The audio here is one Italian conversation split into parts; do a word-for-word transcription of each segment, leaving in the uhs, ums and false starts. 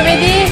giovedì,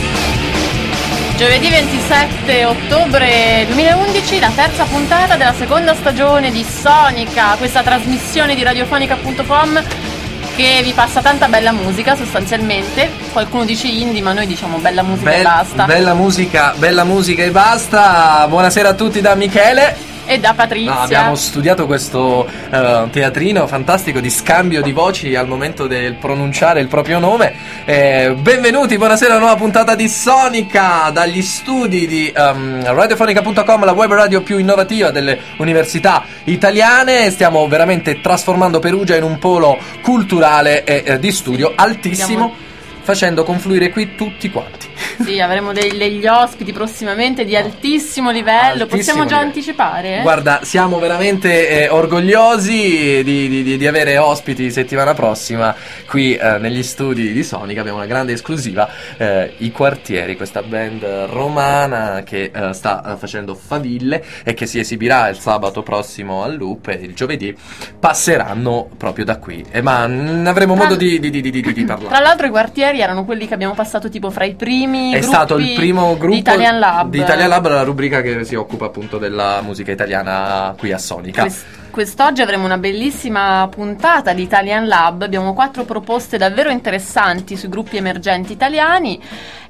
giovedì ventisette ottobre duemilaundici, la terza puntata della seconda stagione di Sonica, questa trasmissione di radiofonica punto com che vi passa tanta bella musica sostanzialmente. Qualcuno dice indie, ma noi diciamo bella musica Be- e basta. Bella musica, bella musica e basta. Buonasera a tutti da Michele e da Patrizia. No, abbiamo studiato questo uh, teatrino fantastico di scambio di voci al momento del pronunciare il proprio nome. Eh, benvenuti, buonasera a una nuova puntata di Sonica dagli studi di um, radiofonica punto com, la web radio più innovativa delle università italiane. Stiamo veramente trasformando Perugia in un polo culturale e eh, di studio altissimo, Andiamo... facendo confluire qui tutti quanti. Sì, avremo dei, degli ospiti prossimamente di altissimo livello. Altissimo Possiamo già livello. anticipare? Eh? Guarda, siamo veramente eh, orgogliosi di, di, di avere ospiti settimana prossima qui eh, negli studi di Sonica. Abbiamo una grande esclusiva, eh, i Quartieri, questa band romana che eh, sta eh, facendo faville e che si esibirà il sabato prossimo al Loop, e il giovedì passeranno proprio da qui. Eh, ma ne avremo tra modo di, di, di, di, di, di parlare. Tra l'altro i Quartieri erano quelli che abbiamo passato tipo fra i primi È stato il primo gruppo di Italian Lab. Di Italian Lab, la rubrica che si occupa appunto della musica italiana qui a Sonica. Quest- quest'oggi avremo una bellissima puntata di Italian Lab. Abbiamo quattro proposte davvero interessanti sui gruppi emergenti italiani.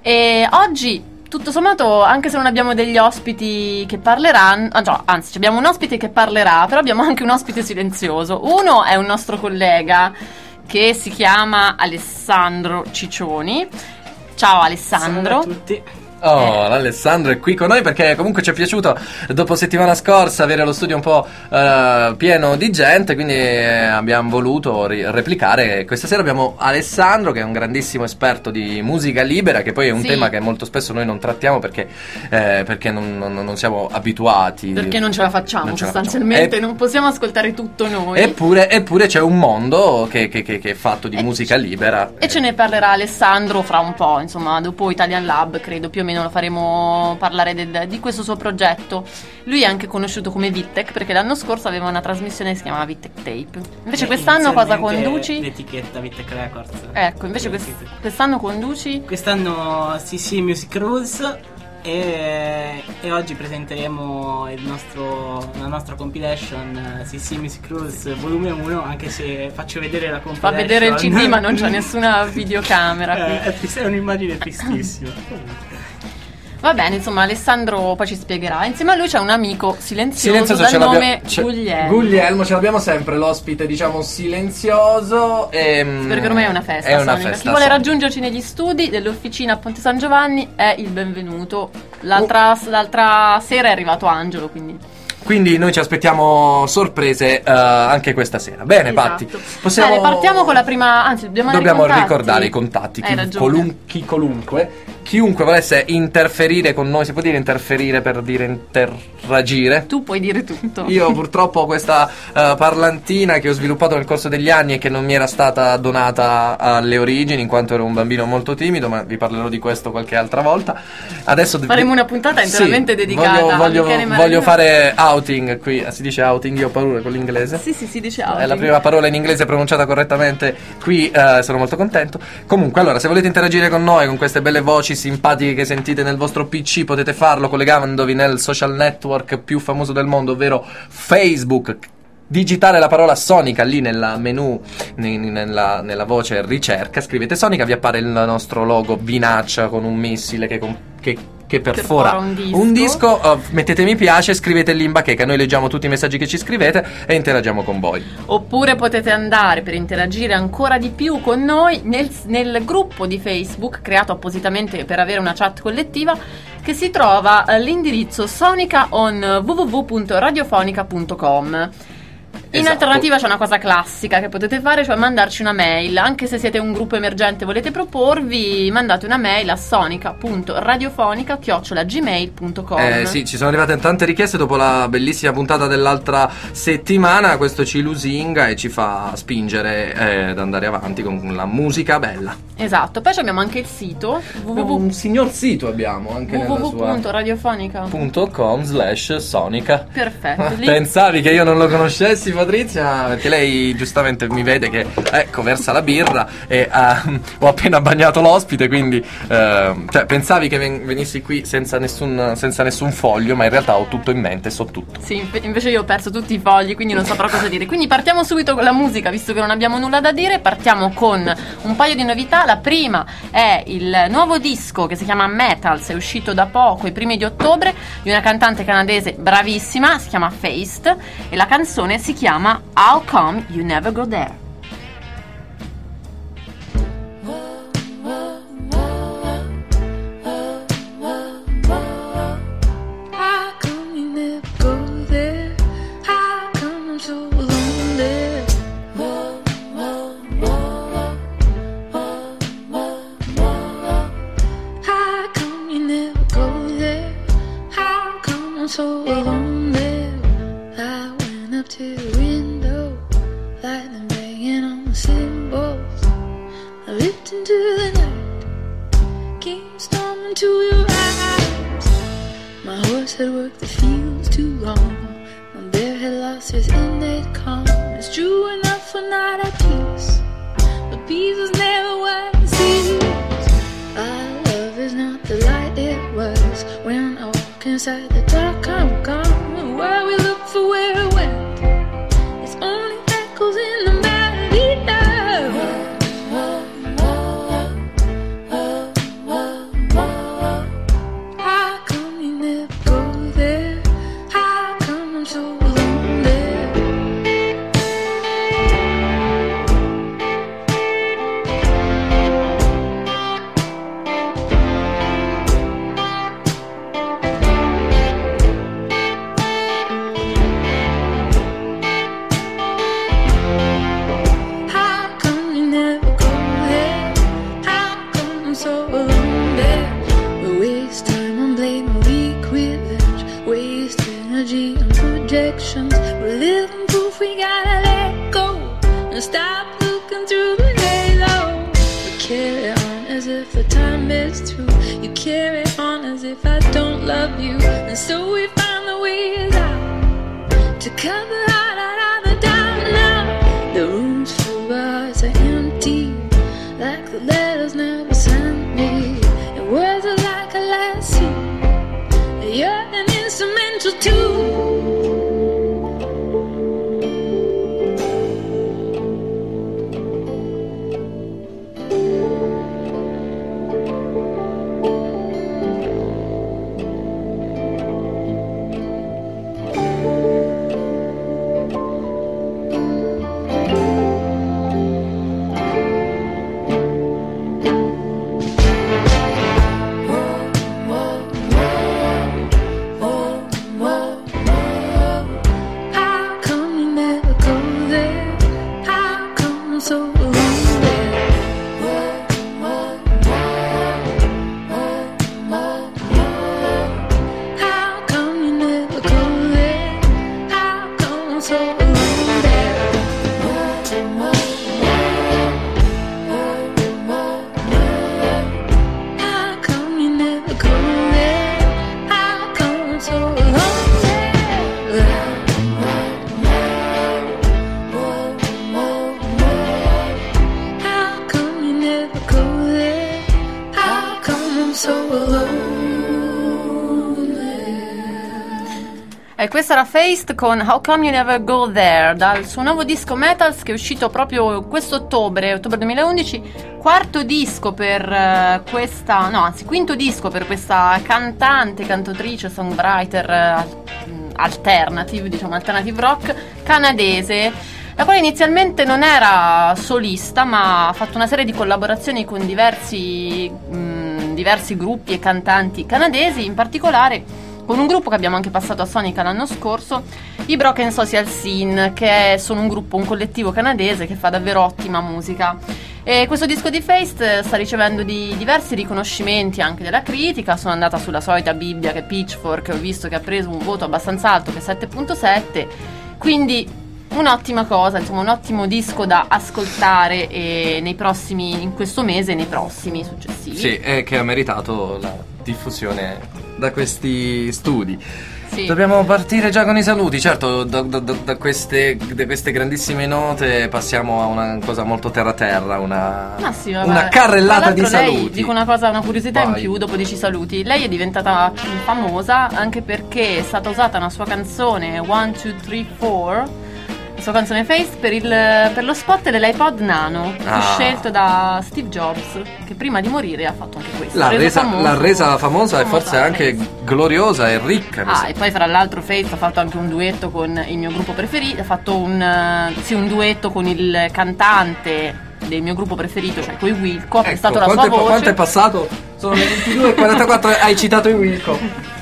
E oggi, tutto sommato, anche se non abbiamo degli ospiti che parleranno, anzi abbiamo un ospite che parlerà, però abbiamo anche un ospite silenzioso. Uno è un nostro collega che si chiama Alessandro Ciccioni. Ciao Alessandro. Ciao a tutti. Oh, eh. Alessandro è qui con noi perché comunque ci è piaciuto dopo settimana scorsa avere lo studio un po' uh, pieno di gente, quindi eh, abbiamo voluto ri- replicare. Questa sera abbiamo Alessandro, che è un grandissimo esperto di musica libera, che poi è un sì. tema che molto spesso noi non trattiamo perché, eh, perché non, non, non siamo abituati. Perché non ce la facciamo non sostanzialmente, la facciamo. non possiamo ascoltare tutto noi. Eppure, eppure c'è un mondo che, che, che, che è fatto di e musica c- libera. E ce ne parlerà Alessandro fra un po', insomma, dopo Italian Lab, credo più o meno lo faremo parlare del, di questo suo progetto. Lui è anche conosciuto come Vittec perché l'anno scorso aveva una trasmissione che si chiamava Vittec Tape. Invece e quest'anno cosa conduci? L'etichetta Vittec Records. Ecco, invece quest- quest'anno conduci? Quest'anno sì sì Music Rules e, e oggi presenteremo il nostro, la nostra compilation C C Music Rules volume uno, anche se faccio vedere la compilation. Fa vedere il C D ma non c'è nessuna videocamera qui. Eh, è, trist- è un'immagine tristissima. Va bene, insomma, Alessandro poi ci spiegherà. Insieme a lui c'è un amico silenzioso, silenzioso dal nome Guglielmo. Guglielmo, ce l'abbiamo sempre l'ospite, diciamo, silenzioso. E, Spero che ormai è una festa. È una Sonica. festa. Chi vuole raggiungerci negli studi dell'officina a Ponte San Giovanni è il benvenuto. L'altra, uh. l'altra sera è arrivato Angelo, quindi... Quindi noi ci aspettiamo sorprese uh, anche questa sera. Bene, esatto. Patti. Possiamo... Bene, partiamo con la prima. Anzi, dobbiamo, dobbiamo i ricordare i contatti. Hai chi, colun- chi colunque, chiunque volesse interferire con noi, si può dire interferire per dire interagire? Tu puoi dire tutto. Io purtroppo ho questa uh, parlantina che ho sviluppato nel corso degli anni e che non mi era stata donata alle origini, in quanto ero un bambino molto timido, ma vi parlerò di questo qualche altra volta. Adesso faremo una puntata interamente sì, dedicata voglio, a voglio, Michele voglio fare outing qui. Si dice outing, io ho paura con l'inglese. Sì, sì, si dice outing. È la prima parola in inglese pronunciata correttamente qui, uh, sono molto contento. Comunque, allora, se volete interagire con noi, con queste belle voci simpatiche che sentite nel vostro P C, potete farlo collegandovi nel social network più famoso del mondo, ovvero Facebook. Digitare la parola Sonica lì nella menu, nella, nella voce ricerca, scrivete Sonica, vi appare il nostro logo binaccia con un missile che, che, che perfora, perfora un disco, un disco uh, mettete mi piace, scrivete lì in bacheca, noi leggiamo tutti i messaggi che ci scrivete e interagiamo con voi. Oppure potete andare, per interagire ancora di più con noi, nel, nel gruppo di Facebook creato appositamente per avere una chat collettiva, che si trova all'indirizzo Sonica on w w w punto radiofonica punto com. In esatto. alternativa c'è una cosa classica che potete fare, cioè mandarci una mail. Anche se siete un gruppo emergente e volete proporvi, mandate una mail a sonica punto radiofonica chiocciola gmail punto com. Eh sì, ci sono arrivate tante richieste dopo la bellissima puntata dell'altra settimana. Questo ci lusinga e ci fa spingere eh, ad andare avanti con la musica bella. Esatto, poi abbiamo anche il sito www. Un signor sito abbiamo anche w w w punto radiofonica punto com slash sonica. Perfetto. Pensavi che io non lo conoscessi? Patrizia, perché lei giustamente mi vede che ecco versa la birra e uh, ho appena bagnato l'ospite, quindi uh, cioè, pensavi che ven- venissi qui senza nessun, senza nessun foglio, ma in realtà ho tutto in mente, so tutto. Sì, invece io ho perso tutti i fogli, quindi non saprò cosa dire. Quindi partiamo subito con la musica, visto che non abbiamo nulla da dire. Partiamo con un paio di novità. La prima è il nuovo disco che si chiama Metals, è uscito da poco, i primi di ottobre, di una cantante canadese bravissima, si chiama Feist, e la canzone si chiama How Come You Never Go There. So alone there, I went up to the window, lightning banging on the cymbals. I looked into the night, came storming to your eyes. My horse had worked the fields too long, my bear had lost his innate calm. It's true enough we're not at peace, but peace is never what it seems. Our love is not the light it was when I walk inside the dark. I'm gone. Where we look for where it went, it's only echoes in the melody now. How come you never go there? How come I'm so lonely? We're living proof we gotta let go and stop looking through the halo. We carry on as if the time is through. You carry on as if I don't love you, and so we find the ways out to cut the heart out of the doubt. Now the rooms full of hearts are empty, like the letters never sent me. And words are like a lassie, you're an instrumental too. E questa era Feist con How Come You Never Go There, dal suo nuovo disco Metals, che è uscito proprio questo ottobre, ottobre duemilaundici, quarto disco per uh, questa, no anzi quinto disco per questa cantante, cantautrice, songwriter uh, alternative, diciamo alternative rock canadese, la quale inizialmente non era solista ma ha fatto una serie di collaborazioni con diversi, mh, diversi gruppi e cantanti canadesi, in particolare con un gruppo che abbiamo anche passato a Sonica l'anno scorso, i Broken Social Scene, che sono un gruppo, un collettivo canadese che fa davvero ottima musica. E questo disco di Feist sta ricevendo di diversi riconoscimenti anche della critica. Sono andata sulla solita Bibbia che è Pitchfork, ho visto che ha preso un voto abbastanza alto, che è sette virgola sette, quindi un'ottima cosa, insomma un ottimo disco da ascoltare e nei prossimi, in questo mese e nei prossimi successivi. Sì, e che ha meritato la diffusione da questi studi. Sì. Dobbiamo partire già con i saluti. Certo, da, da, da, queste, da queste grandissime note passiamo a una cosa molto terra-terra, una, Ah, sì, una carrellata di lei, saluti. Dico una cosa, una curiosità Vai. in più dopo dieci saluti. Lei è diventata famosa anche perché è stata usata una sua canzone one two three four, la sua canzone Face, per, il, per lo spot dell'iPod Nano, Ah. scelto da Steve Jobs, che prima di morire ha fatto anche questo. L'ha Ha reso resa, famoso- l'ha resa famosa e famosa forse anche Face. gloriosa e ricca. mi Ah, sa. e poi fra l'altro Faith ha fatto anche un duetto con il mio gruppo preferito, ha fatto un, eh, sì, un duetto con il cantante del mio gruppo preferito, cioè con i Wilco, ha Ecco, prestato la quanto, sua è, voce. quanto è passato? Sono le ventidue e quarantaquattro, hai citato i Wilco.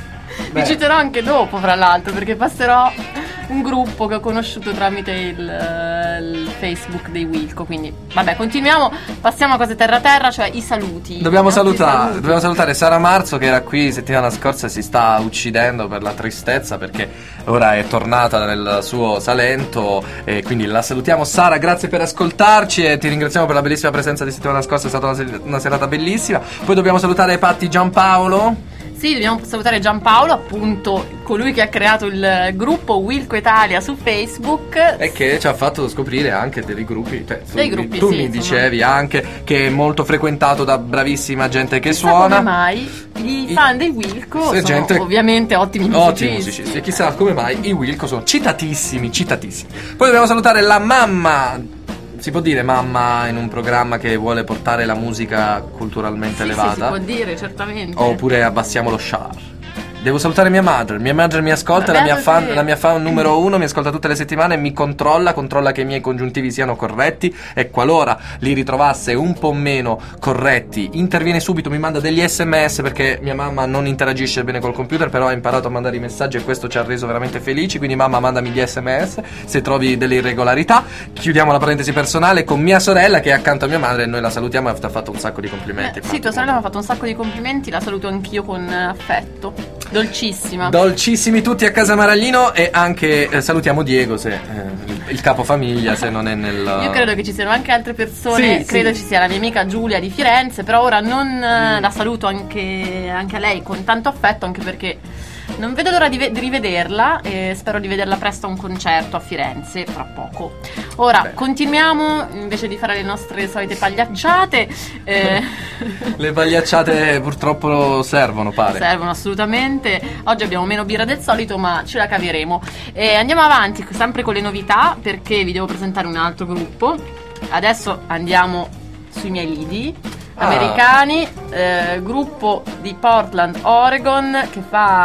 Vi citerò anche dopo, fra l'altro, perché passerò un gruppo che ho conosciuto tramite il, eh, il Facebook dei Wilco. Quindi, vabbè, continuiamo. Passiamo a cose terra terra, cioè i saluti. Dobbiamo I nostri salutare, saluti. dobbiamo salutare Sara Marzo, che era qui settimana scorsa e si sta uccidendo per la tristezza perché ora è tornata nel suo Salento e quindi la salutiamo. Sara, grazie per ascoltarci e ti ringraziamo per la bellissima presenza di settimana scorsa, è stata una, se- una serata bellissima. Poi dobbiamo salutare Patti Giampaolo. Sì, dobbiamo salutare Giampaolo, appunto colui che ha creato il gruppo Wilco Italia su Facebook. E che ci ha fatto scoprire anche dei gruppi, cioè, tu, Dei gruppi, tu sì, mi insomma. dicevi anche che è molto frequentato da bravissima gente che Chissà suona. come mai i I- fan dei Wilco Se sono gente- ovviamente ottimi musicisti. Ottimi musicisti. E chissà come mai i Wilco sono citatissimi, citatissimi. Poi dobbiamo salutare la mamma. Si può dire mamma in un programma che vuole portare la musica culturalmente Sì, sì, elevata? si può dire, certamente. Oppure abbassiamo lo char. Devo salutare mia madre. Mia madre mi ascolta, è la mia, Beato fan, te. la mia fan numero uno, mi ascolta tutte le settimane e mi controlla, controlla che i miei congiuntivi siano corretti e qualora li ritrovasse un po' meno corretti, interviene subito, mi manda degli sms perché mia mamma non interagisce bene col computer, però ha imparato a mandare i messaggi e questo ci ha reso veramente felici, quindi mamma mandami gli sms se trovi delle irregolarità. Chiudiamo la parentesi personale con mia sorella che è accanto a mia madre e noi la salutiamo e ti ha fatto un sacco di complimenti. Eh, sì, tua sorella mi ha fatto un sacco di complimenti, la saluto anch'io con eh, affetto. Dolcissima. Dolcissimi tutti a casa Maraglino e anche eh, salutiamo Diego se eh, il capofamiglia se non è nel. Io credo che ci siano anche altre persone, Sì, credo sì. ci sia la mia amica Giulia di Firenze, però ora non eh, la saluto anche, anche a lei con tanto affetto, anche perché non vedo l'ora di, ve- di rivederla e spero di vederla presto a un concerto a Firenze fra poco. Ora Beh. continuiamo, invece di fare le nostre solite pagliacciate, eh, Le pagliacciate purtroppo servono, pare. servono assolutamente. Oggi abbiamo meno birra del solito, ma ce la caveremo. E andiamo avanti sempre con le novità, perché vi devo presentare un altro gruppo. Adesso andiamo sui miei lidi Ah. americani, eh, gruppo di Portland, Oregon, che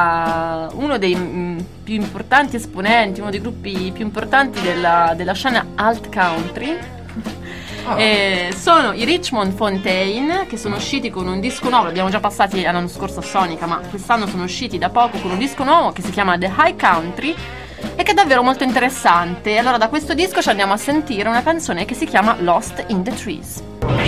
fa uno dei mm, più importanti esponenti, uno dei gruppi più importanti della, della scena alt country. Ah. Eh, sono i Richmond Fontaine, che sono usciti con un disco nuovo, l'abbiamo già passati l'anno scorso a Sonica, ma quest'anno sono usciti da poco con un disco nuovo che si chiama The High Country e che è davvero molto interessante. Allora da questo disco ci andiamo a sentire una canzone che si chiama Lost in the Trees.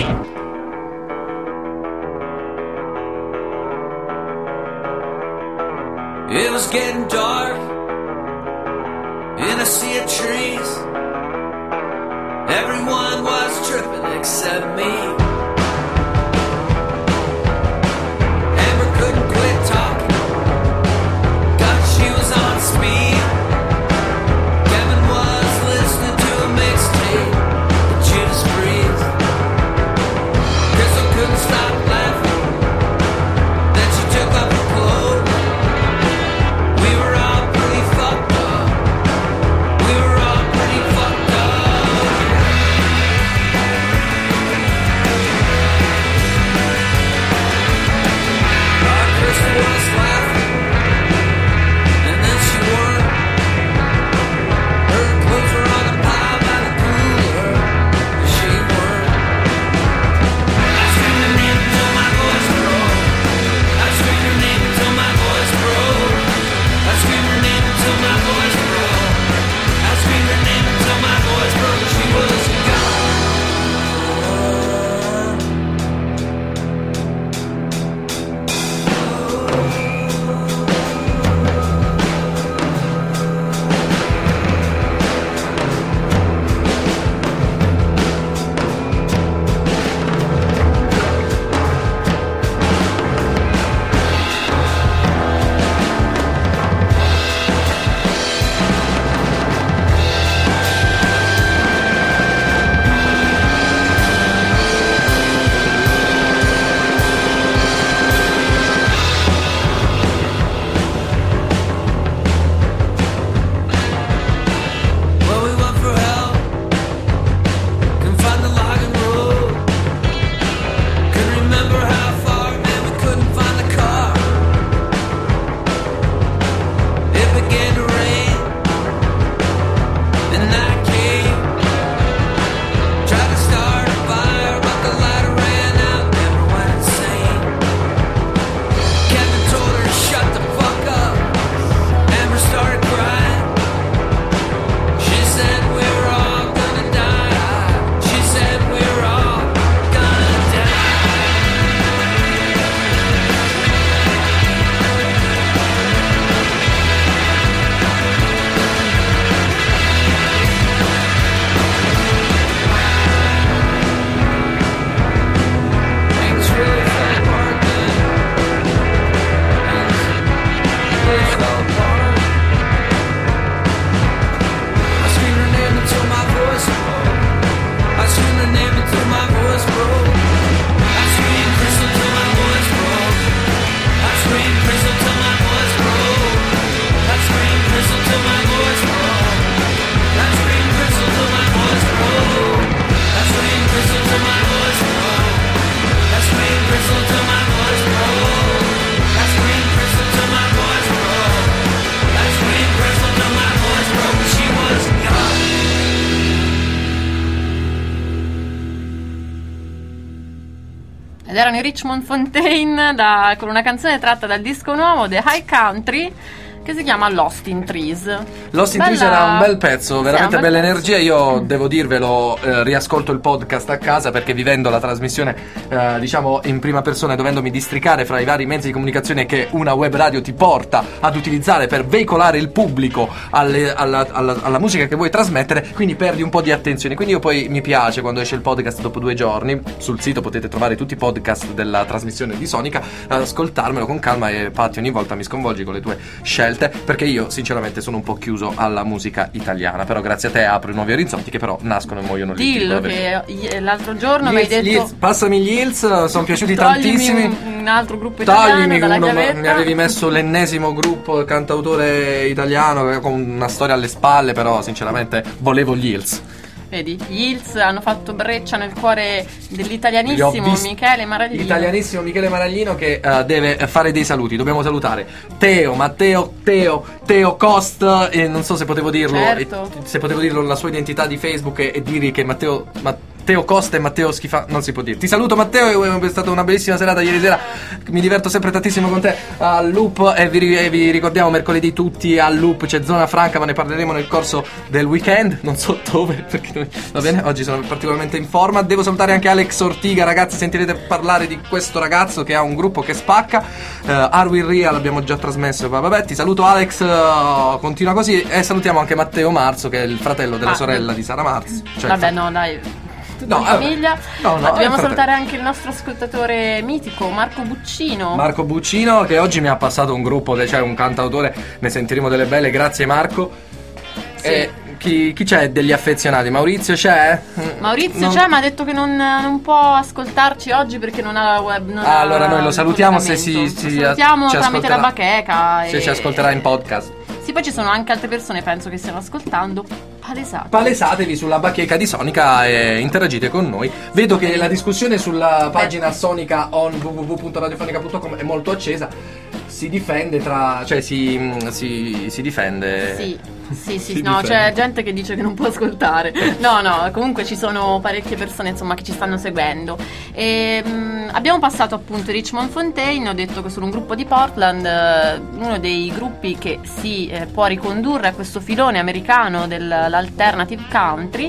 It was getting dark in a sea of trees. Everyone was tripping except me. Amber couldn't quit talking. God, she was on speed. Kevin was listening to a mixtape with Judas Priest. Crystal couldn't stop laughing. Then she took off her clothes. We were all pretty fucked up. We were all pretty fucked up. cold water. I screamed her name until my voice broke. I screamed her name until my voice broke. I screamed Crystal till my voice broke. I screamed Crystal till my voice broke. I screamed Crystal till my voice broke. I screamed Crystal till my voice broke. I screamed Crystal till my voice broke. I screamed Crystal till my voice broke. I screamed Crystal till my voice broke. I screamed Crystal till my voice broke. She was young. Ed erano i Richmond Fontaine da, con una canzone tratta dal disco nuovo The High Country che si chiama Lost in Trees. Lost in Bella... Trees era un bel pezzo, veramente sì, bel bella pezzo. energia. Io devo dirvelo, eh, riascolto il podcast a casa perché vivendo la trasmissione eh, diciamo in prima persona e dovendomi districare fra i vari mezzi di comunicazione che una web radio ti porta ad utilizzare per veicolare il pubblico alle, alla, alla, alla musica che vuoi trasmettere, quindi perdi un po' di attenzione. Quindi io poi mi piace quando esce il podcast dopo due giorni, sul sito potete trovare tutti i podcast della trasmissione di Sonica, ascoltarmelo con calma. E Patti, ogni volta mi sconvolgi con le tue scelte, perché io sinceramente sono un po' chiuso alla musica italiana, però grazie a te apro nuovi orizzonti che però nascono e muoiono lì. Dillo che i- l'altro giorno mi hai Gli Hills, detto Gli Hills, passami gli Hills, sono piaciuti toglimi tantissimi. un, un altro gruppo italiano Toglimi dalla uno, ma chiavetta. mi avevi messo l'ennesimo gruppo cantautore italiano con una storia alle spalle, però sinceramente volevo gli Hills. Vedi, gli Hills hanno fatto breccia nel cuore Li ho dell'italianissimo visti- Michele Maraglino. L'italianissimo Michele Maraglino che eh, deve fare dei saluti. Dobbiamo salutare Teo, Matteo, Teo, Teo Cost, e non so se potevo dirlo, Certo. e- se potevo dirlo la sua identità di Facebook e, e dirgli che Matteo Matteo Costa e Matteo Schifa non si può dire. Ti saluto Matteo, è stata una bellissima serata ieri sera. Mi diverto sempre tantissimo con te al Loop e vi, ri- e vi ricordiamo mercoledì tutti al Loop c'è Zona Franca, ma ne parleremo nel corso del weekend, non so dove, perché noi- va bene, oggi sono particolarmente in forma. Devo salutare anche Alex Ortiga, ragazzi, sentirete parlare di questo ragazzo che ha un gruppo che spacca. uh, Are We Real l'abbiamo già trasmesso, va- vabbè, ti saluto Alex, uh, continua così, e salutiamo anche Matteo Marzo che è il fratello della Ah, sorella di Sara Marzo, cioè Vabbè, il- no, dai. No, in vabbè. famiglia. No, no, Ma è dobbiamo fratello. salutare anche il nostro ascoltatore mitico Marco Buccino. Marco Buccino che oggi mi ha passato un gruppo, de- cioè un cantautore, ne sentiremo delle belle, grazie Marco. Sì. E chi, chi c'è degli affezionati? Maurizio c'è? Maurizio Non- c'è, ma ha detto che non, non può ascoltarci oggi perché non ha la web. Non Ah, ha allora noi lo il salutiamo se si, collegamento. si- Lo salutiamo ci tramite la ascolterà. bacheca. Se e- ci ascolterà in podcast. Sì, poi ci sono anche altre persone, penso, che stiano ascoltando. Palesate. Palesatevi sulla bacheca di Sonica e interagite con noi. Vedo che la discussione sulla pagina Sonica on w w w punto radiofonica punto com è molto accesa. Si difende tra... cioè si, si, si difende. Sì, sì, sì, Si no, difende. c'è gente che dice che non può ascoltare. No, no, comunque ci sono parecchie persone, insomma, che ci stanno seguendo. E, mh, abbiamo passato appunto i Richmond Fontaine, ho detto che sono un gruppo di Portland, eh, uno dei gruppi che si eh, può ricondurre a questo filone americano dell'alternative country.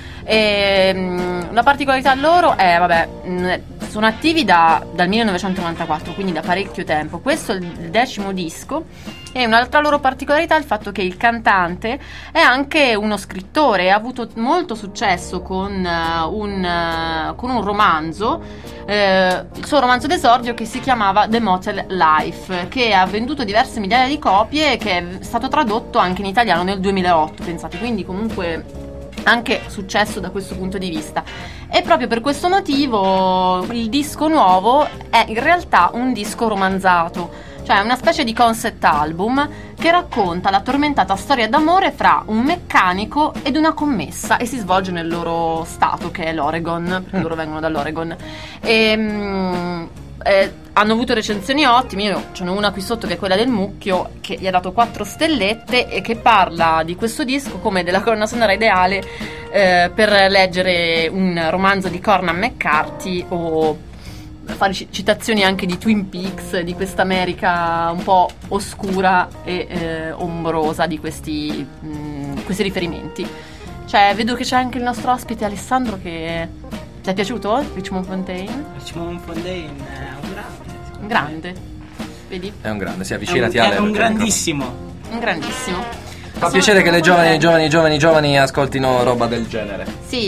E, mh, la particolarità loro è, vabbè, mh, sono attivi da, dal millenovecentonovantaquattro, quindi da parecchio tempo. Questo è il decimo disco. E un'altra loro particolarità è il fatto che il cantante è anche uno scrittore e ha avuto molto successo con, uh, un, uh, con un romanzo, eh, il suo romanzo d'esordio che si chiamava The Motel Life, che ha venduto diverse migliaia di copie e che è stato tradotto anche in italiano nel duemilaotto, pensate, quindi comunque anche successo da questo punto di vista. E proprio per questo motivo il disco nuovo è in realtà un disco romanzato, cioè una specie di concept album che racconta la tormentata storia d'amore fra un meccanico ed una commessa e si svolge nel loro stato, che è l'Oregon, perché loro vengono dall'Oregon. E, mm, eh, hanno avuto recensioni ottime. Io ce n'ho una qui sotto che è quella del Mucchio, che gli ha dato quattro stellette e che parla di questo disco come della colonna sonora ideale eh, per leggere un romanzo di Corman McCarthy o fare ci- citazioni anche di Twin Peaks, di questa America un po' oscura e eh, ombrosa di questi, mh, questi riferimenti. Cioè, vedo che c'è anche il nostro ospite Alessandro che... Ti è piaciuto Richmond Fontaine? Richmond Fontaine è un grande. Un grande, vedi? È un grande, si È un, avvicinati è Ale. un perché- grandissimo. Un grandissimo. Fa piacere che le giovani, giovani, giovani, giovani ascoltino roba del genere. Sì, sì,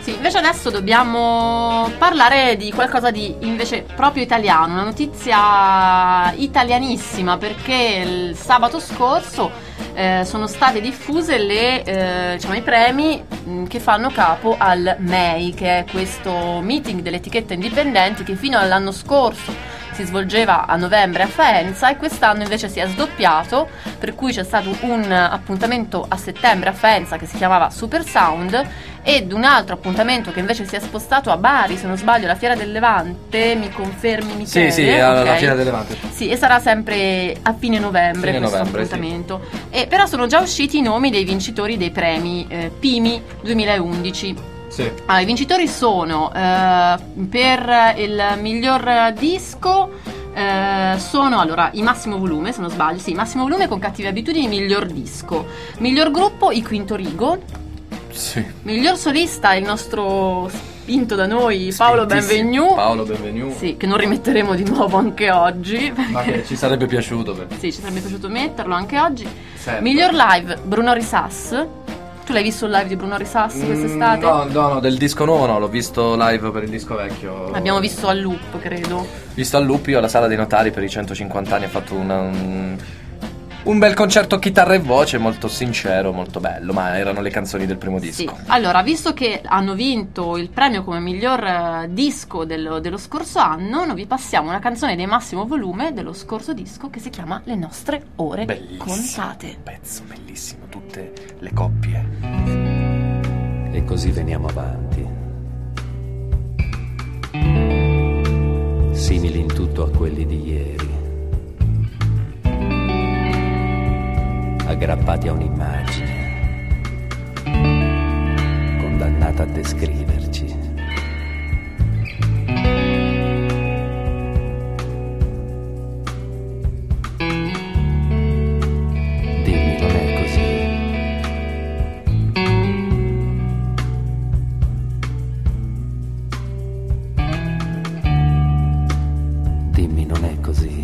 Sì, invece adesso dobbiamo parlare di qualcosa di invece proprio italiano, una notizia italianissima, perché il sabato scorso eh, sono state diffuse le, eh, diciamo, i premi mh, che fanno capo al M E I, che è questo meeting delle etichette indipendenti che fino all'anno scorso si svolgeva a novembre a Faenza, e quest'anno invece si è sdoppiato, per cui c'è stato un appuntamento a settembre a Faenza che si chiamava Super Sound, ed un altro appuntamento che invece si è spostato a Bari, se non sbaglio, la Fiera del Levante. Mi confermi, Michele? Sì, sì, alla Ok. Fiera del Levante. Sì, e sarà sempre a fine novembre Fine questo novembre, appuntamento. E però sono già usciti i nomi dei vincitori dei premi eh, P I M I duemilaundici. Sì. Allora, i vincitori sono eh, per il miglior disco eh, sono allora i Massimo Volume, se non sbaglio, sì, Massimo Volume con Cattive Abitudini, miglior disco. Miglior gruppo i Quinto Rigo. Sì. Miglior solista il nostro spinto da noi Paolo Benvenu. Paolo Benvenu. Sì, che non rimetteremo di nuovo anche oggi. Ma che ci sarebbe piaciuto. Per... Sì, ci sarebbe piaciuto metterlo anche oggi. Sempre. Miglior live Bruno Risas. Tu l'hai visto il live di Bruno Risas quest'estate? Mm, no, no, no, del disco nuovo no, l'ho visto live per il disco vecchio. L'abbiamo visto al loop, credo. Visto al loop, io alla Sala dei Notari per i centocinquanta anni ho fatto una, un, un bel concerto chitarra e voce, molto sincero, molto bello, ma erano le canzoni del primo disco. Sì. Allora, visto che hanno vinto il premio come miglior eh, disco dello, dello scorso anno, noi vi passiamo una canzone dei Massimo Volume dello scorso disco che si chiama Le nostre ore Bellissimo. contate. Pezzo bellissimo, tutte le coppie. E così veniamo avanti, simili in tutto a quelli di ieri, aggrappati a un'immagine, condannata a descriverci. Dimmi, non è così? Dimmi, non è così?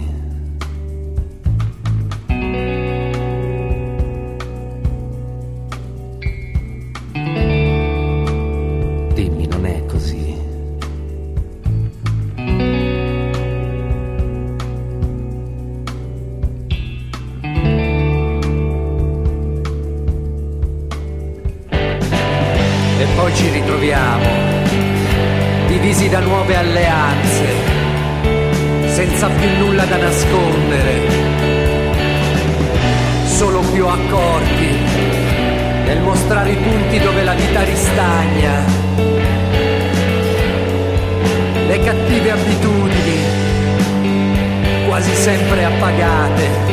Dimmi, non è così? E poi ci ritroviamo, divisi da nuove alleanze, senza più nulla da nascondere, solo più accorti nel mostrare i punti dove la vita ristagna, le cattive abitudini quasi sempre appagate.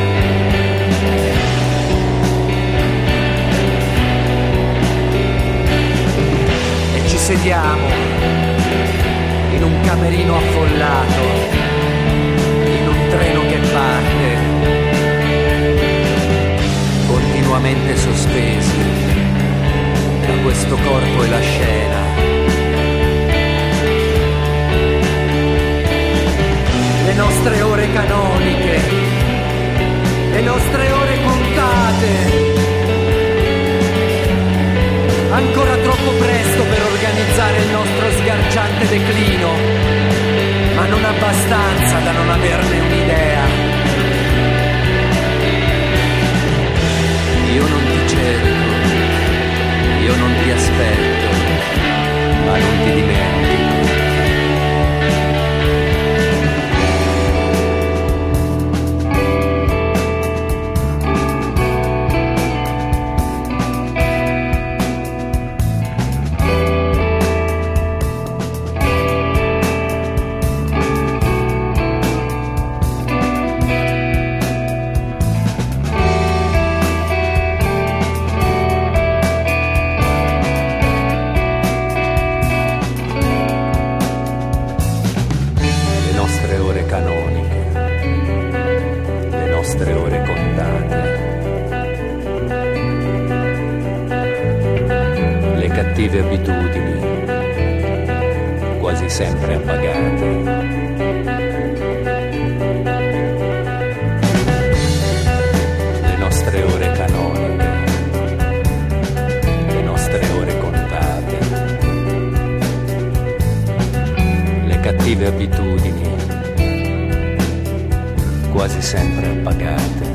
E ci sediamo in un camerino affollato, in un treno che parte, continuamente sospesi da questo corpo e la scena. Le nostre ore canoniche, le nostre ore contate. Ancora troppo presto per organizzare il nostro sgargiante declino, ma non abbastanza da non averne un'idea. Io non ti cerco, io non ti aspetto, ma non ti dimentico. Cattive abitudini, quasi sempre appagate. Le nostre ore canoniche, le nostre ore contate. sempre appagate.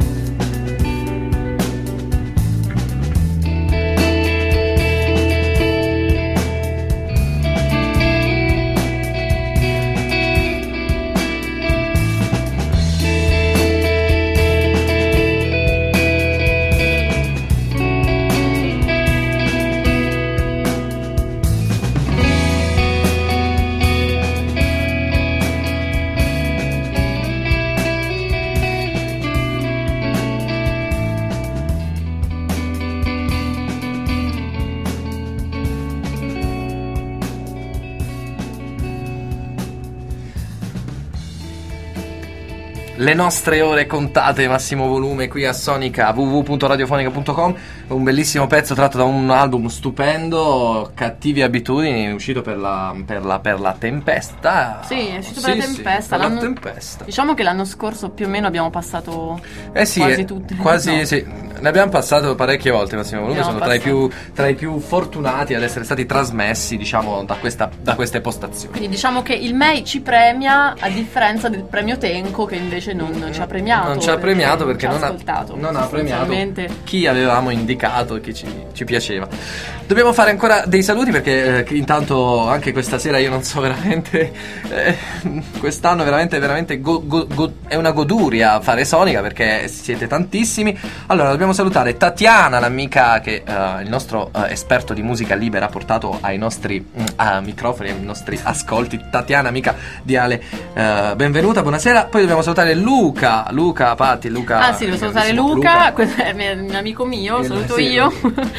Le nostre ore contate, massimo volume qui a Sonica, w w w punto radiofonica punto com. Un bellissimo pezzo tratto da un album stupendo, Cattive abitudini, uscito per la, per la, per la Tempesta. Sì, è uscito per la Sì, Tempesta. sì, per la L'anno- Tempesta. Diciamo che l'anno scorso più o meno abbiamo passato Eh sì, quasi eh, tutte. quasi No. sì. Ne abbiamo passato parecchie volte, Massimo Volume. Abbiamo Sono tra i, più, passato. tra i più fortunati ad essere stati trasmessi, diciamo, da, questa, da queste postazioni. Quindi diciamo che il M E I ci premia a differenza del premio Tenco che invece non ci ha premiato. Non ci ha premiato perché ci non ha, ascoltato. non ha premiato Sostanzialmente. chi avevamo indicato e chi ci, ci piaceva. Dobbiamo fare ancora dei saluti perché eh, che intanto anche questa sera io non so veramente eh, quest'anno veramente veramente go- go- go- è una goduria fare Sonica perché siete tantissimi. Allora dobbiamo salutare Tatiana, l'amica che eh, il nostro eh, esperto di musica libera ha portato ai nostri mm, a microfoni, ai nostri ascolti. Tatiana, amica di Ale, eh, benvenuta, buonasera. Poi dobbiamo salutare Luca, Luca Patti, Luca. Ah sì, devo salutare Luca, questo è il mio amico mio, Il- saluto sì, io.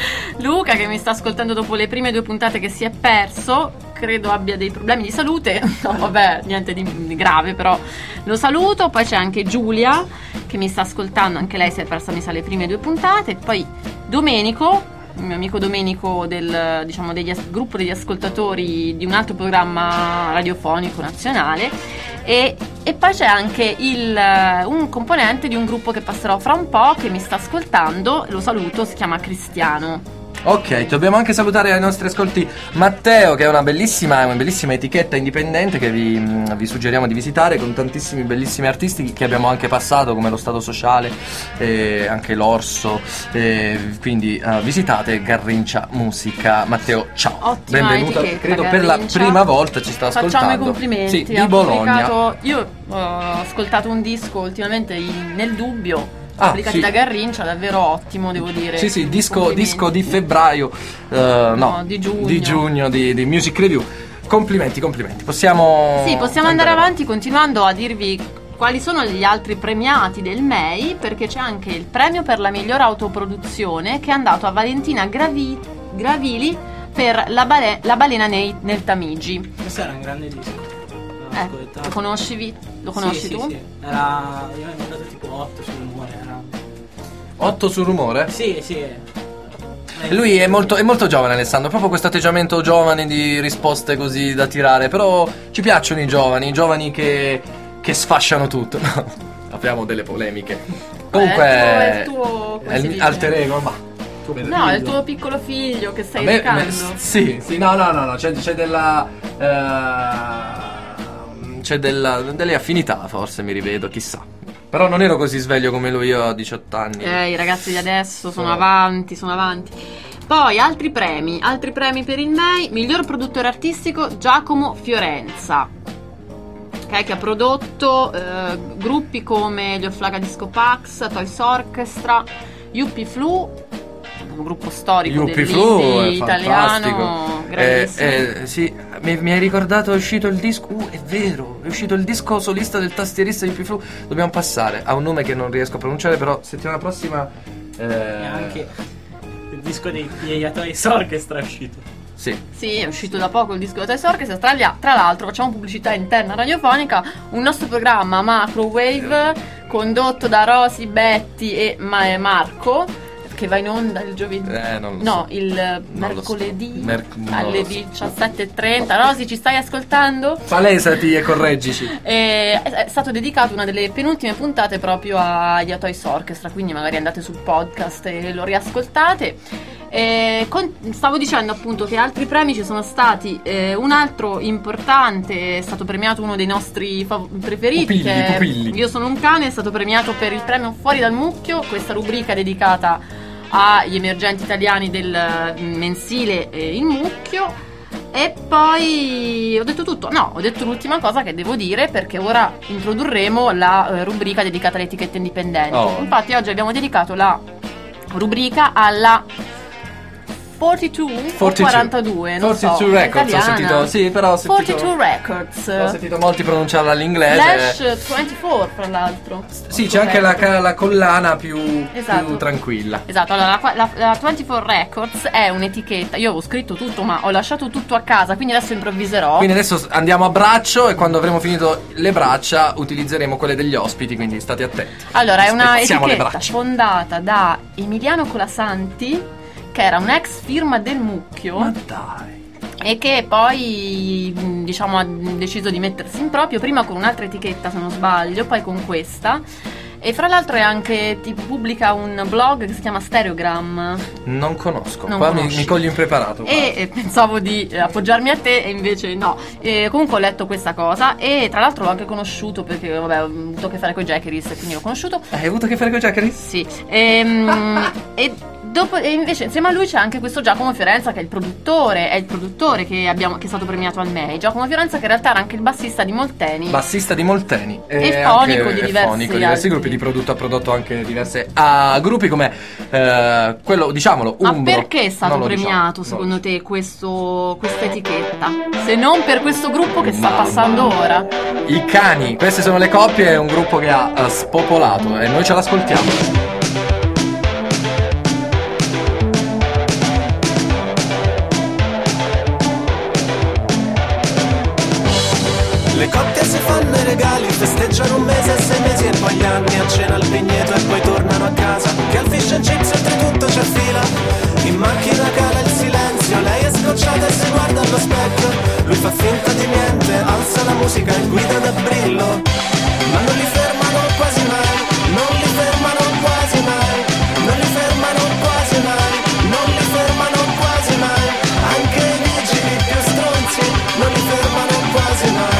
Luca che mi sta ascoltando dopo le prime due puntate che si è perso, credo abbia dei problemi di salute, no vabbè, niente di, di grave, però lo saluto. Poi c'è anche Giulia che mi sta ascoltando, anche lei si è persa mi sa le prime due puntate. Poi Domenico, il mio amico Domenico del diciamo degli as- gruppo degli ascoltatori di un altro programma radiofonico nazionale. E, e poi c'è anche il, eh, un componente di un gruppo che passerò fra un po' che mi sta ascoltando, lo saluto, si chiama Cristiano. Ok, dobbiamo anche salutare ai nostri ascolti Matteo, che è una bellissima, una bellissima etichetta indipendente che vi, mh, vi suggeriamo di visitare, con tantissimi bellissimi artisti che abbiamo anche passato, come lo Stato Sociale, eh, anche l'Orso, eh, quindi eh, visitate Garrincia Musica. Matteo, ciao, Ottima benvenuta, etichetta, credo per la Garrincia. prima volta ci sta ascoltando. Facciamo i complimenti. Sì, di Ha Bologna. pubblicato- io ho ascoltato un disco ultimamente in- nel dubbio, Ah, pubblicati sì. da Garrincia, davvero ottimo, devo dire. Sì, sì, disco, Complimenti. disco di febbraio, eh, no, No, di giugno. di, giugno di, di Music Review. Complimenti, complimenti. Possiamo. Sì, possiamo andare avanti continuando a dirvi quali sono gli altri premiati del M E I, perché c'è anche il premio per la miglior autoproduzione che è andato a Valentina Gravi- Gravili per la, bale- la balena nei- nel Tamigi. Questo era un grande disco. L'ho Eh, ascoltato. lo conosci, lo conosci Sì, tu? Sì, sì. Era. Io avevo dato tipo otto sul rumore. Era... otto sul rumore? Sì, sì. Lui è molto, è molto giovane, Alessandro, proprio questo atteggiamento giovane di risposte così da tirare. Però ci piacciono i giovani, i giovani che, che sfasciano tutto. No, apriamo delle polemiche. Comunque, è il tuo- è il tuo- come è il si mi- dice? alter ego, ma tu vedi- No, è il tuo piccolo figlio che stai A me- educando. me- sì, sì, no, no, no, no, c'è, c'è della. eh, c'è della, delle affinità, forse mi rivedo, chissà. Però non ero così sveglio come lui io a diciotto anni. Eh, i ragazzi di adesso sono Sono- avanti, sono avanti. Poi altri premi, altri premi per il M E I, miglior produttore artistico Giacomo Fiorenza, ok, che ha prodotto eh, gruppi come gli Orflaga Disco Pax, Toys Orchestra, Yuppie Flu, un gruppo storico Yuppie dell'indie Flu è italiano, fantastico. grandissimo. Eh, eh, sì, mi, mi hai ricordato, è uscito il disco. Uh, è vero, è uscito il disco solista del tastierista di Yuppie Flu. Dobbiamo passare a un nome che non riesco a pronunciare, però settimana prossima. Eh, E anche il disco dei degli Toys Orchestra è uscito. Sì. Sì, è uscito da poco il disco da Toys Orchestra. Tra, gli- tra l'altro facciamo pubblicità interna radiofonica, un nostro programma Macro Wave condotto da Rosy, Betty e Ma- Marco, che va in onda il giovedì. Eh, non lo no, so. il Non lo mercoledì so. Merc- non alle lo so. diciassette e trenta. Rosy, ci stai ascoltando? Palesati e correggici. E è stato dedicato una delle penultime puntate proprio agli Toys Orchestra, quindi magari andate sul podcast e lo riascoltate. E con- stavo dicendo appunto che altri premi ci sono stati, eh, un altro importante è stato premiato uno dei nostri fav- preferiti, Pupilli, che è pupilli. Io sono un cane, è stato premiato per il premio Fuori dal Mucchio, questa rubrica dedicata agli emergenti italiani del eh, mensile eh, Il Mucchio. E poi ho detto tutto, no, ho detto l'ultima cosa che devo dire, perché ora introdurremo la eh, rubrica dedicata alle etichette indipendenti. Oh. Infatti oggi abbiamo dedicato la rubrica alla quarantadue o quarantadue, non so, quarantadue Records ho italiana. sentito, sì, però ho sentito, quarantadue Records. ho sentito molti pronunciarla all'inglese. Slash ventiquattro, fra l'altro. Sì, c'è anche la, ca- la collana più, Esatto. più tranquilla. Esatto, allora la, la, la ventiquattro Records è un'etichetta. Io avevo scritto tutto, ma ho lasciato tutto a casa, quindi adesso improvviserò. Quindi adesso andiamo a braccio e quando avremo finito le braccia utilizzeremo quelle degli ospiti, quindi state attenti. Allora, è una Spezziamo le etichetta braccia. fondata da Emiliano Colasanti, che era un ex firma del Mucchio. Ma dai. E che poi mh, diciamo ha deciso di mettersi in proprio, prima con un'altra etichetta se non sbaglio, poi con questa. E fra l'altro è anche tipo pubblica un blog che si chiama Stereogram. Non conosco, Non qua mi, conosci. mi cogli impreparato. E eh, pensavo di eh, appoggiarmi a te e invece no. E comunque ho letto questa cosa e tra l'altro l'ho anche conosciuto perché vabbè ho avuto a che fare con i Jackeries e quindi l'ho conosciuto. Hai avuto a che fare con Jackery? Sì. Ehm, e dopo e invece insieme a lui c'è anche questo Giacomo Fiorenza che è il produttore, è il produttore che abbiamo che è stato premiato al M E I. Giacomo Fiorenza che in realtà era anche il bassista di Molteni. Bassista di Molteni E anche- fonico di e diversi fonico di diversi altri. gruppi di prodotto, ha prodotto anche diverse ah, gruppi come eh, quello, diciamolo, Ma Umbro. perché è stato Non lo premiato diciamo, secondo non lo te questo, questa etichetta? Se non per questo gruppo che sta Mamma passando ora. diciamo. I Cani, queste sono le coppie, è un gruppo che ha eh, spopolato e noi ce l'ascoltiamo. Le coppie si fanno i regali, festeggiano un mese e sei mesi e poi gli anni a cena al vigneto e poi tornano a casa. Che al fish and chips oltretutto c'è fila. In macchina cala il silenzio, lei è scocciata e si guarda allo specchio. Lui fa finta di niente, alza la musica e guida da brillo. Ma non li fermano quasi mai, non li fermano quasi mai, non li fermano quasi mai, non li fermano quasi mai. Anche i vigili più stronzi non li fermano quasi mai.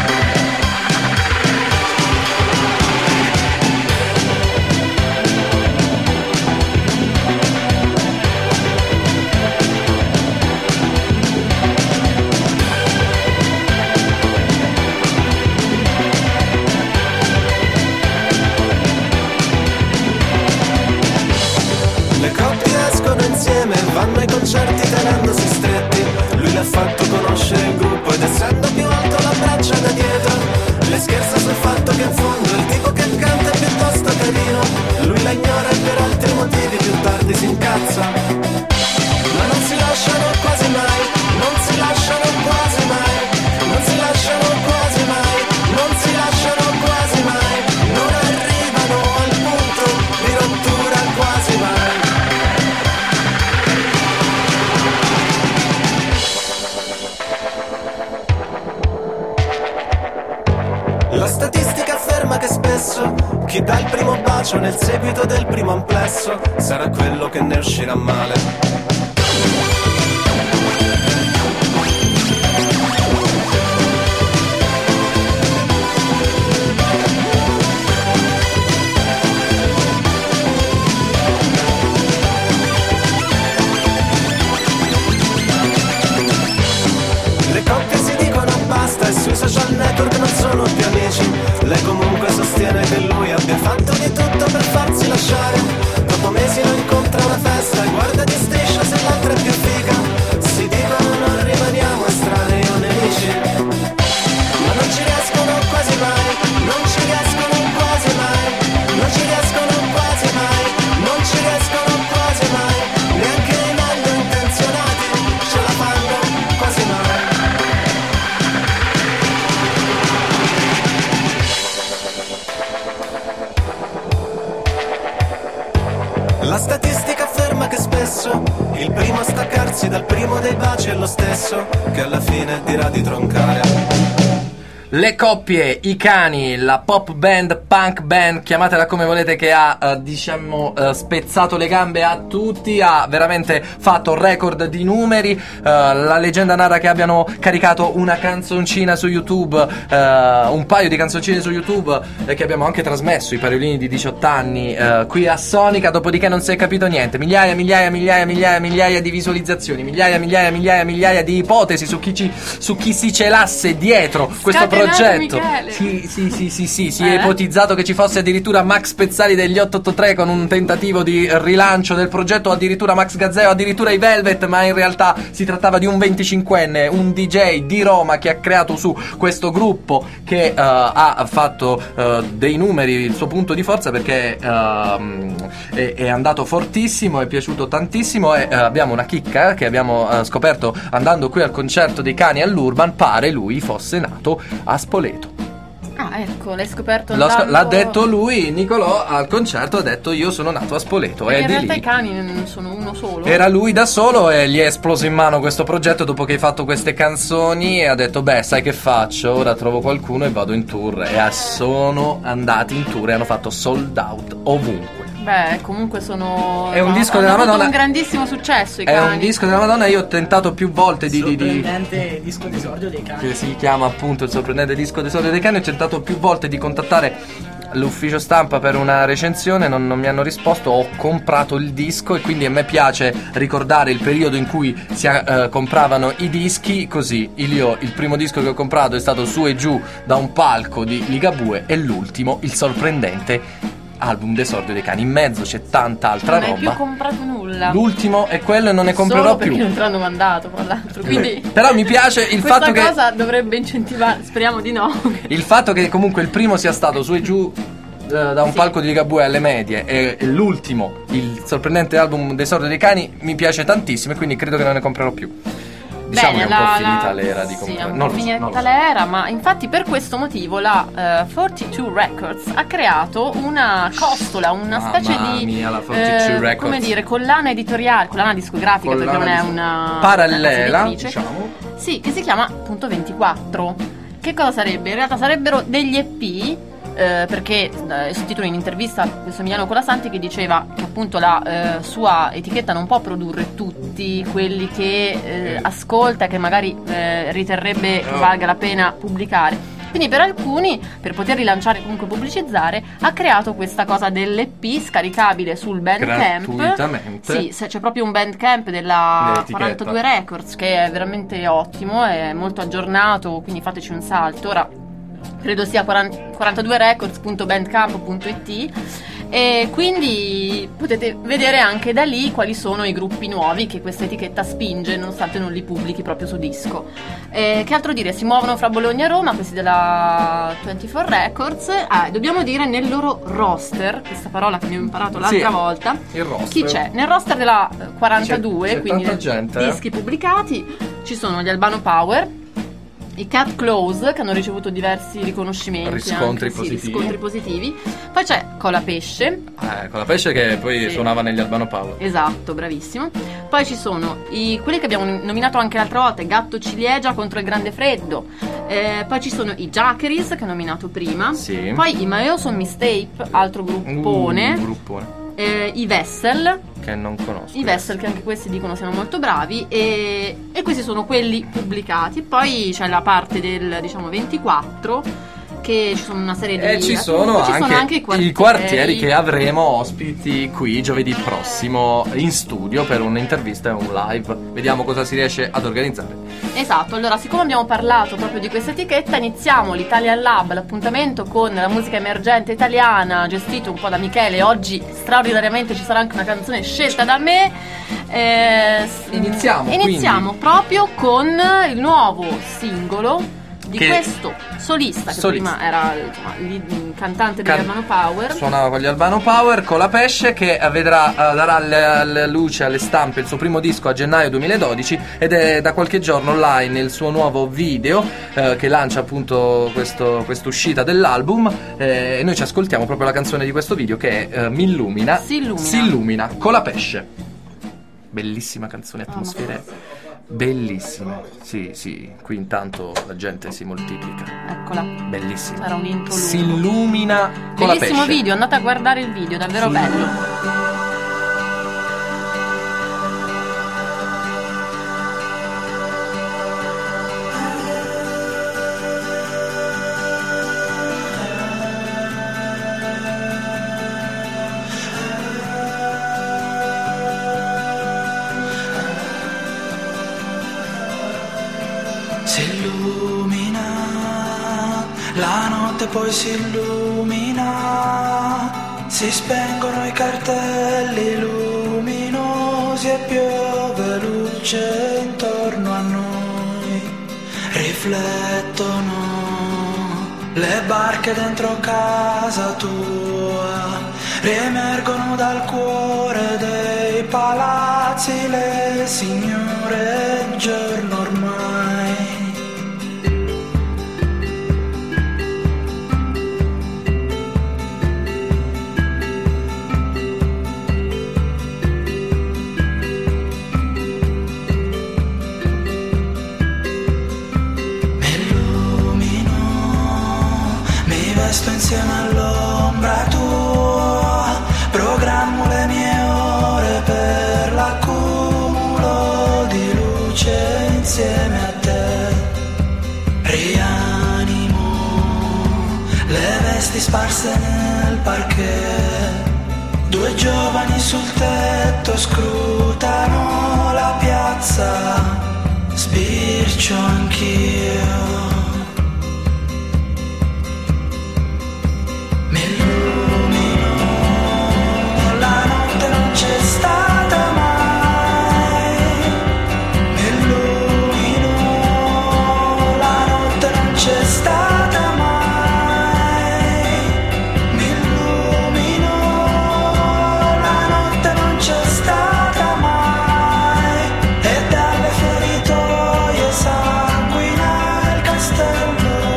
Le coppie escono insieme, vanno ai concerti tenendosi stretti. Lui l'ha fatto conoscere il gruppo ed essendo più alto l'abbraccia da dietro. Le scherza sul fatto che in fondo il tipo che canta è piuttosto carino. Lui la ignora e per altri motivi più tardi si incazza. Ma non si lasciano quasi mai, non si lasciano quasi mai, non si lasciano quasi mai, non si lasciano quasi mai, non arrivano al punto di rottura quasi mai. La statistica afferma che spesso chi dà il primo bacio nel seguito del primo amplesso sarà quello che ne uscirà male. Le coppie si dicono basta e sui social network non sono più amici. Lei comunque sostiene che lui abbia fatto di tutto per farsi lasciare. Dopo mesi lo incontra a una festa e guarda di striscia se l'altra è più figa. Si dicono non rimaniamo estranei o nemici, ma non ci riescono quasi mai, non ci riescono quasi mai, non ci riescono quasi mai, non ci riescono quasi mai. Neanche i meglio intenzionati ce la fanno quasi mai. La statistica afferma che spesso il primo a staccarsi dal primo dei baci è lo stesso che alla fine dirà di troncare. Le coppie, i cani, la pop band, punk band, chiamatela come volete, che ha eh, diciamo eh, spezzato le gambe a tutti, ha veramente fatto record di numeri. Eh, la leggenda narra che abbiano caricato una canzoncina su YouTube, eh, un paio di canzoncine su YouTube, e eh, che abbiamo anche trasmesso, i pariolini di diciotto anni, eh, qui a Sonica, dopodiché non si è capito niente. Migliaia, migliaia, migliaia, migliaia, migliaia di visualizzazioni, migliaia, migliaia, migliaia, migliaia di ipotesi su chi, ci, su chi si celasse dietro questo progetto. Michele. Sì, sì, sì, sì, sì, si eh? è ipotizzato che ci fosse addirittura Max Pezzali degli otto otto tre con un tentativo di rilancio del progetto, addirittura Max Gazzeo, addirittura i Velvet, ma in realtà si trattava di un venticinquenne, un D J di Roma che ha creato su questo gruppo che uh, ha fatto uh, dei numeri, il suo punto di forza, perché uh, è, è andato fortissimo, è piaciuto tantissimo, e uh, abbiamo una chicca che abbiamo uh, scoperto andando qui al concerto dei cani all'Urban. Pare lui fosse nato a Spoleto. Ah, ecco, l'hai scoperto L'ho sc- andando... L'ha detto lui, Nicolò, al concerto ha detto io sono nato a Spoleto. Perché E in di realtà lì i cani non sono uno solo. era lui da solo e gli è esploso in mano questo progetto dopo che hai fatto queste canzoni, e ha detto beh, sai che faccio? Ora trovo qualcuno e vado in tour. E sono andati in tour e hanno fatto sold out ovunque. Beh, comunque sono... È un no, disco hanno della avuto Madonna. un grandissimo successo i È cani. un disco della Madonna. Io ho tentato più volte di, di, di sorprendente disco d'esordio dei cani. che si chiama appunto il sorprendente disco d'esordio dei cani. Ho tentato più volte di contattare l'ufficio stampa per una recensione, non, non mi hanno risposto. Ho comprato il disco e quindi a me piace ricordare il periodo in cui si eh, compravano i dischi così. Io il primo disco che ho comprato è stato Su e Giù da un palco di Ligabue, e l'ultimo il sorprendente album d'esordio dei cani. In mezzo c'è tanta altra non hai roba. più comprato nulla. L'ultimo è quello e non ne comprerò Solo più. perché non te l'hanno mandato, tra l'altro. Quindi Però mi piace il questa fatto che cosa dovrebbe incentivare, speriamo di no. il fatto che comunque il primo sia stato Su e Giù eh, da un Sì. palco di Ligabue alle medie, e, e l'ultimo, il sorprendente album d'esordio dei cani, mi piace tantissimo, e quindi credo che non ne comprerò più. Diciamo Bene, che è un po' la- finita la- l'era di sì, comprare. è un Non po' lo so, non finita lo so. l'era, ma infatti per questo motivo la eh, quarantadue Records ha creato una costola, una Mamma specie di mia, la quarantadue eh, Records. come dire, collana editoriale, collana discografica, Collana perché non è dis- una parallela, una casa editrice. diciamo. Sì, che si chiama appunto ventiquattro. Che cosa sarebbe? In realtà sarebbero degli E P. Eh, perché eh, ho sentito in un'intervista questo Emiliano Colasanti che diceva che appunto la eh, sua etichetta non può produrre tutti quelli che eh, ascolta e che magari eh, riterrebbe che valga la pena pubblicare. Quindi per alcuni, per poter rilanciare e comunque pubblicizzare, ha creato questa cosa dell'E P scaricabile sul Bandcamp. Gratuitamente. Sì, se c'è proprio un Bandcamp della Dell'etichetta. quarantadue Records che è veramente ottimo, è molto aggiornato, quindi fateci un salto. Ora credo sia quarantadue records punto bandcamp punto it, e quindi potete vedere anche da lì quali sono i gruppi nuovi che questa etichetta spinge, nonostante non li pubblichi proprio su disco. E che altro dire? Si muovono fra Bologna e Roma questi della ventiquattro Records. Ah, dobbiamo dire nel loro roster, questa parola che abbiamo imparato l'altra Sì, volta, il roster. chi c'è? Nel roster della eh, quarantadue, C'è- c'è quindi tanta nei gente, eh. dischi pubblicati, ci sono gli Albano Power, i Cat Close, che hanno ricevuto diversi riconoscimenti, Riscontri anche, sì, positivi. riscontri positivi. Poi c'è Colapesce, Eh, con la pesce che poi Sì. suonava negli Albano Power. esatto, bravissimo. Poi ci sono i, quelli che abbiamo nominato anche l'altra volta, Gatto Ciliegia contro il Grande Freddo. Eh, poi ci sono i Jackeries, che ho nominato prima. Sì. Poi i Maeoso Mistape, altro gruppone. Uh, gruppone. Eh, I Vessel, Che non conosco. i Vessel, che anche questi dicono siano molto bravi, e, e questi sono quelli pubblicati. Poi c'è la parte del, diciamo, ventiquattro, che ci sono una serie di... E ci sono, ci anche, sono anche i i quartieri, quartieri che avremo ospiti qui giovedì prossimo in studio per un'intervista e un live. Vediamo cosa si riesce ad organizzare. Esatto, allora siccome abbiamo parlato proprio di questa etichetta, iniziamo l'Italian Lab, l'appuntamento con la musica emergente italiana, gestito un po' da Michele. Oggi straordinariamente ci sarà anche una canzone scelta da me. Eh, s- Iniziamo, Iniziamo proprio con il nuovo singolo di Che- questo solista, che Solista. prima era, insomma, il cantante degli Can- Albano Power. Suonava con gli Albano Power, con la pesce, che eh, vedrà, eh, darà alle, alle luce, alle stampe il suo primo disco a gennaio duemiladodici, ed è da qualche giorno online il suo nuovo video eh, che lancia appunto questo, quest'uscita dell'album, eh, e noi ci ascoltiamo proprio la canzone di questo video che è eh, Mi illumina, Si illumina. Si illumina con la pesce. Bellissima canzone, atmosfere Bellissime, sì, sì, qui intanto la gente si moltiplica. Eccola. Bellissima. Era un intro Si lungo. illumina con la Bellissimo pesce. video, andate a guardare il video, davvero Sì. bello. Si illumina, la notte poi si illumina, si spengono i cartelli luminosi e piove luce intorno a noi, riflettono le barche dentro casa tua, riemergono dal cuore dei palazzi le signore in giorno ormai. Sto insieme all'ombra tua, programmo le mie ore per l'accumulo di luce insieme a te, rianimo le vesti sparse nel parquet, due giovani sul tetto scrutano la piazza, sbircio anch'io. C'è stata mai, mi illumino, la notte non c'è stata mai, mi illumino, la notte non c'è stata mai, e dalle feritoie sanguina il castello.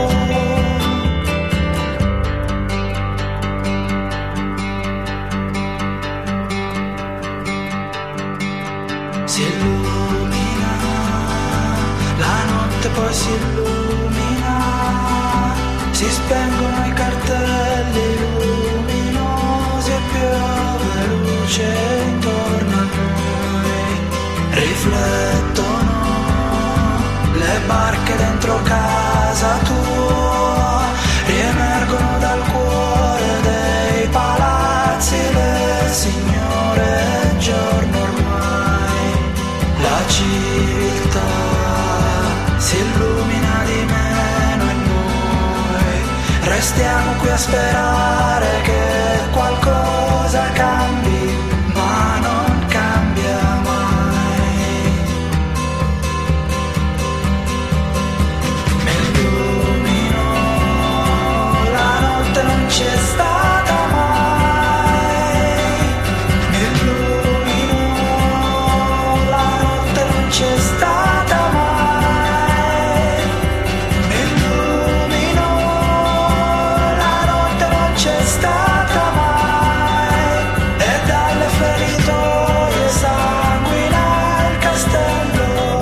Si illumina, la notte poi si illumina, si spengono i cartelli luminosi e piove luce intorno a noi, riflettono le barche dentro casa tua, riemergono dal cuore dei palazzi le signore giorno ormai. La civiltà si illumina di meno e noi restiamo qui a sperare che qualcosa cambi, ma non cambia mai. Mi illumino, la notte non c'è stata mai, mi illumino, c'è stata mai, mi illumino, la notte non c'è stata mai, e dalle feritoie sanguina il castello.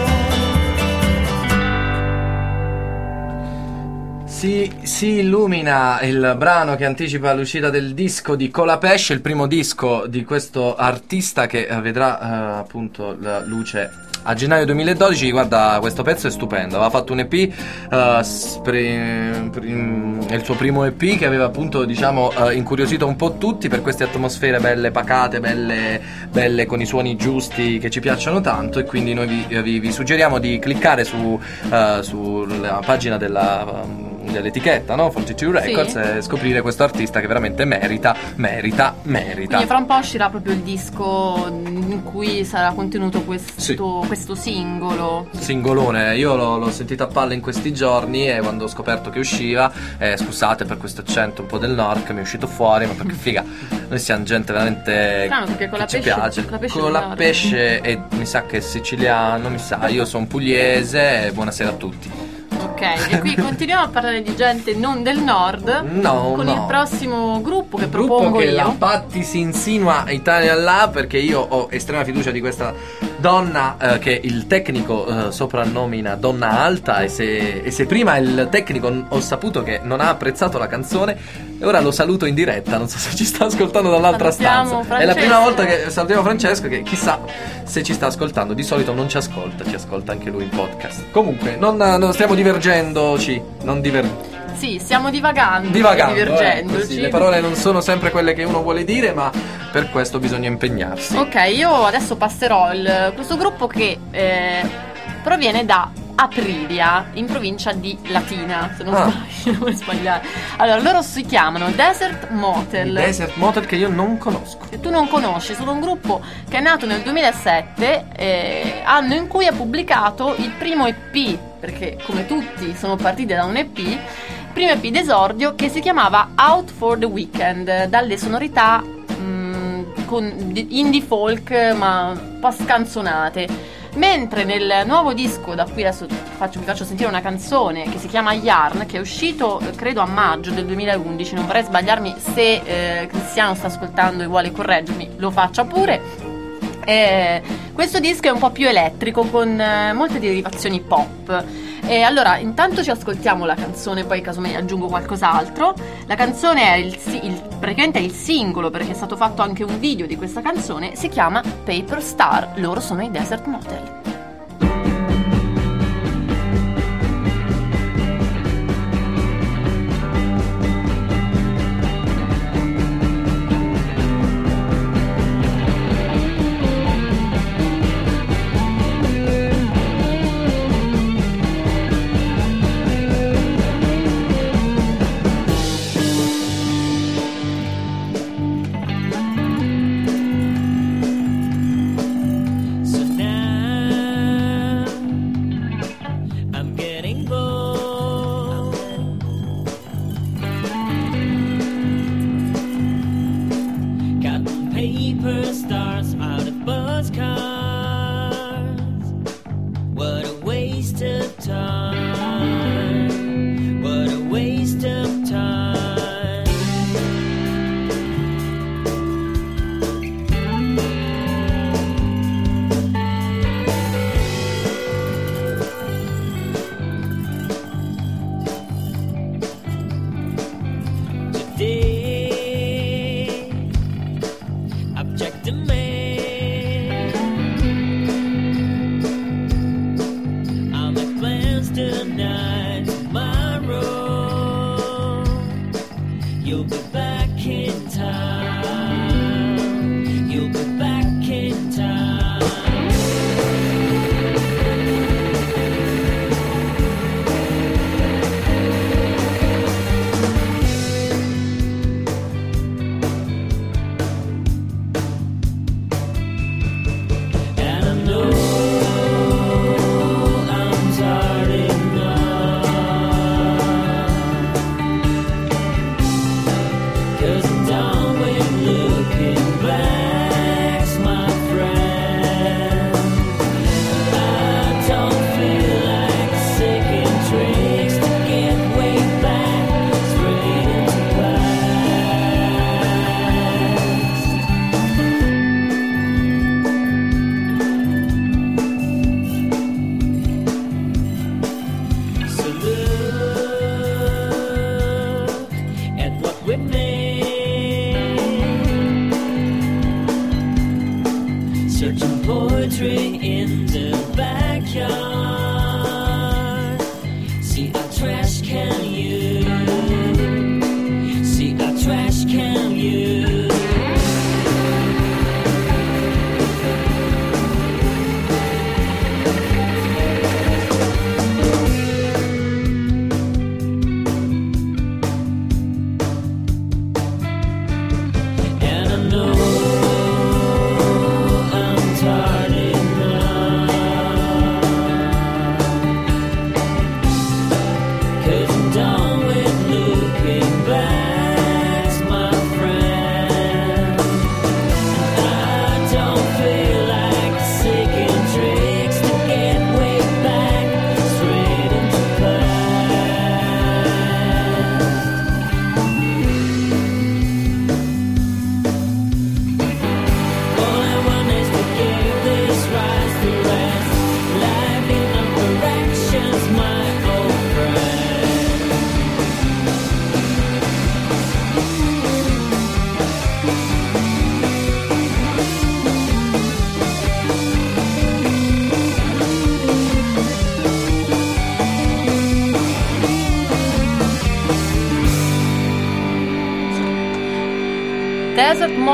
Si, si illumina il brano che anticipa l'uscita del disco di Colapesce, il primo disco di questo artista che eh, vedrà eh, appunto la luce a gennaio duemiladodici. Guarda, questo pezzo è stupendo. Aveva fatto un E P, uh, spri- prim- è il suo primo E P che aveva appunto, diciamo, uh, incuriosito un po' tutti per queste atmosfere belle pacate, belle, belle con i suoni giusti che ci piacciono tanto, e quindi noi vi, vi, vi suggeriamo di cliccare su uh, sulla pagina della um, dell'etichetta, no? quarantadue Records, Sì. e scoprire questo artista che veramente merita, merita, merita. Quindi fra un po' uscirà proprio il disco in cui sarà contenuto questo, Sì. questo singolo. Singolone, io l'ho, l'ho sentito a palla in questi giorni, e quando ho scoperto che usciva, eh, scusate per questo accento un po' del nord che mi è uscito fuori, ma perché figa, noi siamo gente veramente Strano, perché con che la ci pesce- piace. con la pesce Con del la nord. pesce, e mi sa che è siciliano, mi sa, io sono pugliese, e buonasera a tutti. Ok, e qui continuiamo a parlare di gente non del nord. No, con no. il prossimo gruppo che Il gruppo propongo che io. la Patti si insinua Italia là, perché io ho estrema fiducia di questa donna eh, che il tecnico eh, soprannomina donna alta, e se, e se prima il tecnico n- ho saputo che non ha apprezzato la canzone, e ora lo saluto in diretta, non so se ci sta ascoltando dall'altra Salutiamo stanza. È la Francesco. prima volta che salutiamo Francesco, che chissà se ci sta ascoltando. Di solito non ci ascolta, ci ascolta anche lui in podcast. Comunque non, non stiamo divergendoci, non diver- Sì, stiamo divagando, divagando, divergendoci. eh, così. Le parole non sono sempre quelle che uno vuole dire, ma per questo bisogna impegnarsi. Ok, io adesso passerò il, questo gruppo che eh, proviene da Aprilia, in provincia di Latina, se non Ah. sbaglio, non vuoi sbagliare. Allora, loro si chiamano Desert Motel. Il Desert Motel, che io non conosco. Che tu non conosci, sono un gruppo che è nato nel duemilasette, eh, anno in cui ha pubblicato il primo E P, perché come tutti sono partiti da un E P, primo E P d'esordio, che si chiamava Out for the Weekend, dalle sonorità mh, con di- indie folk ma un po' scanzonate. Mentre nel nuovo disco, da cui adesso faccio, vi faccio sentire una canzone che si chiama Yarn, che è uscito eh, credo a maggio del duemilaundici, non vorrei sbagliarmi, se eh, Cristiano sta ascoltando e vuole correggermi lo faccia pure. Eh, questo disco è un po' più elettrico, con eh, molte derivazioni pop. E allora intanto ci ascoltiamo la canzone, poi casomai aggiungo qualcos'altro. La canzone è il, si- il, praticamente è il singolo, perché è stato fatto anche un video di questa canzone, si chiama Paper Star, loro sono i Desert Motel. So now I'm getting bold. Got paper stars out of bus cars. What a waste of time. What a waste of time. Today I've checked the mail. I'll make plans tonight, tomorrow. You'll be back in time. You'll be back in time. And I know I'm tired enough, 'cause I'm done with looking back, my friend. I don't feel like taking tricks to get way back, straight into past. So look at what we made, searching poetry in the backyard. See our trash can you, see our trash can you. And I know I'm tired enough.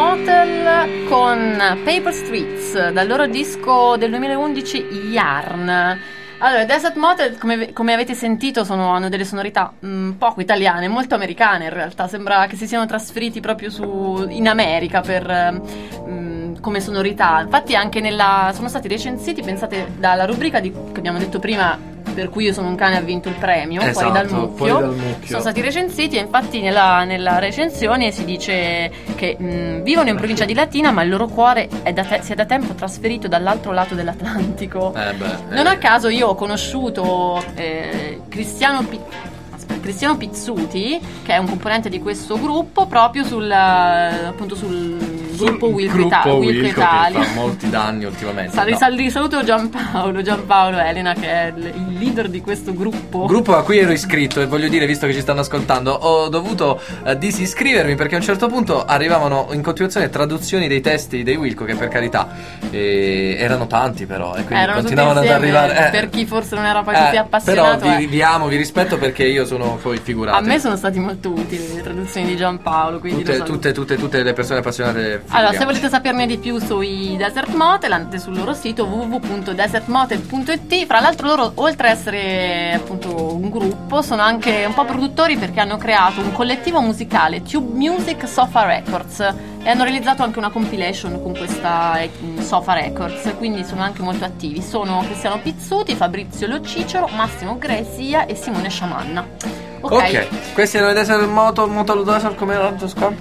Motel con Paper Streets dal loro disco del duemilaundici Yarn. Allora, Desert Motel, come, come avete sentito, sono, hanno delle sonorità mh, poco italiane, molto americane in realtà. Sembra che si siano trasferiti proprio su, in America per, mh, come sonorità. Infatti anche nella, sono stati recensiti, pensate, dalla rubrica di, che abbiamo detto prima, per cui Io sono un cane ha vinto il premio, esatto, fuori, dal mucchio, fuori dal mucchio. Sono stati recensiti e infatti nella, nella recensione si dice che mh, vivono in provincia di Latina, ma il loro cuore è da te- si è da tempo trasferito dall'altro lato dell'Atlantico. Eh beh, Non eh. a caso io ho conosciuto eh, Cristiano Pi- aspetta, Cristiano Pizzuti, che è un componente di questo gruppo, proprio sul appunto sul gruppo Wilco, gruppo Ita- Wilco Wilco Italia. Che fa molti danni ultimamente. Sal- no. sal- saluto Giampaolo, Giampaolo Elena, che è il il leader di questo gruppo. Gruppo a cui ero iscritto, e voglio dire, visto che ci stanno ascoltando, ho dovuto eh, disiscrivermi perché a un certo punto arrivavano in continuazione traduzioni dei testi dei Wilco, che per carità eh, erano tanti però, e quindi Erano tutti continuavano ad insieme, arrivare eh, per chi forse non era poi eh, così appassionato. Però vi, eh. vi amo, vi rispetto perché io sono poi figurato. A me sono stati molto utili le traduzioni di Giampaolo, quindi tutte, lo saluto. tutte, tutte, tutte le persone appassionate. Allora, se figuriamoci. volete saperne di più sui Desert Motel, andate sul loro sito w w w punto desert motel punto i t. Fra l'altro loro, oltre a essere appunto un gruppo, sono anche un po' produttori, perché hanno creato un collettivo musicale, Tube Music Sofa Records, e hanno realizzato anche una compilation con questa eh, Sofa Records, quindi sono anche molto attivi. Sono Cristiano Pizzuti, Fabrizio Lo Cicero, Massimo Gresia e Simone Sciamanna. Ok, Ok, questi erano i Desert Moto, Moto Desert, come era?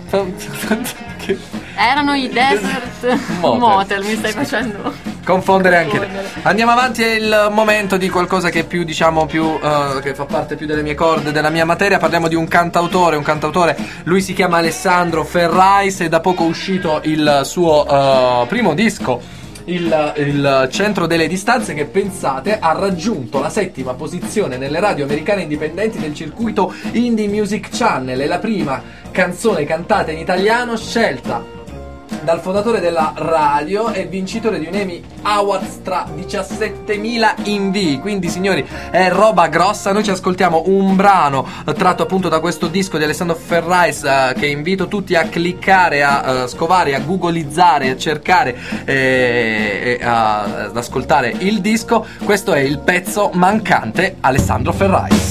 Che- erano i Desert Motel. Motel, mi stai facendo confondere anche te. confondere. Andiamo avanti, è il momento di qualcosa che è più, diciamo, più eh, che fa parte più delle mie corde, della mia materia. Parliamo di un cantautore, un cantautore, lui si chiama Alessandro Ferrais, è da poco uscito il suo eh, primo disco, il, il Centro delle Distanze, che, pensate, ha raggiunto la settima posizione nelle radio americane indipendenti del circuito Indie Music Channel. È la prima canzone cantata in italiano scelta dal fondatore della radio e vincitore di un Emmy Awards tra diciassettemila invii. Quindi, signori, è roba grossa. Noi ci ascoltiamo un brano eh, tratto appunto da questo disco di Alessandro Ferrais, eh, che invito tutti a cliccare, a eh, scovare, a googlizzare, a cercare eh, e a- ad ascoltare il disco. Questo è il pezzo mancante, Alessandro Ferrais.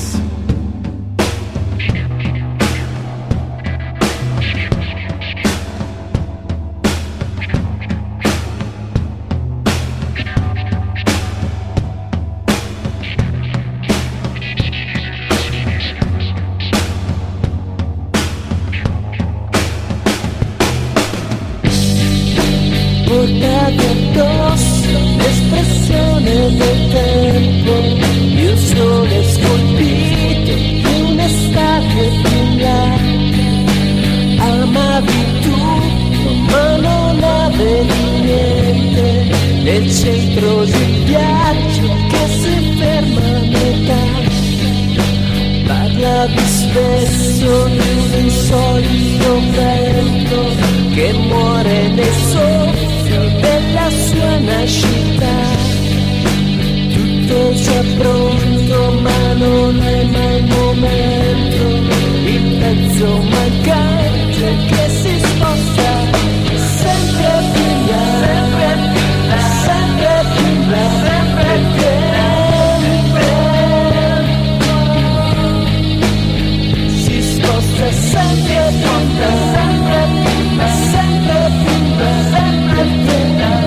Portati addosso l'espressione del tempo, il sole scolpito di un'estate più in là. Amavi tutto ma non avevi niente, nel centro di viaggio che si ferma a metà. Parlavi spesso di un insolito vento che muore nel soffio della sua nascita. Tutto già pronto ma non è mai il momento, il pezzo mancante che si sposta sempre più in là, sempre più in là, sempre più in là, sempre più in là. Si sposta sempre più in là, sempre più in là, sempre più in là, sempre più in là.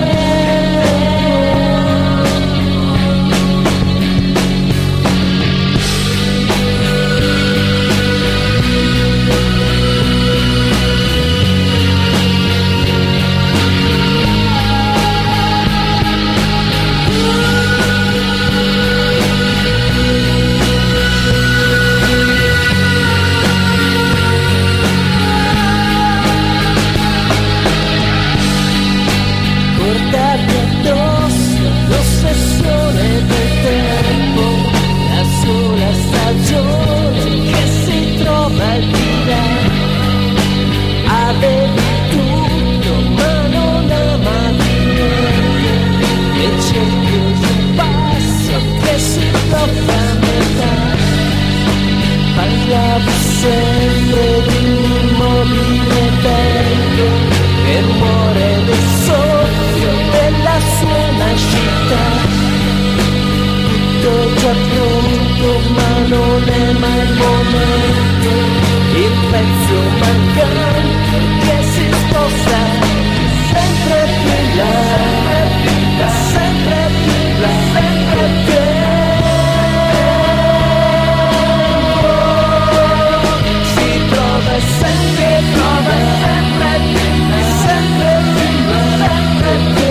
Portarti addosso l'ossessione del tempo, la sola stagione che si trova al di là. Avevi tutto ma non amavi niente, nel cerchio di un passo che si blocca a metà. Parlavi sempre di un immobile vento che momento, il pezzo mancante che si sposta sempre più in là, sempre più in là, sempre più si trova sempre, trova sempre più in là, sempre più in là, sempre più.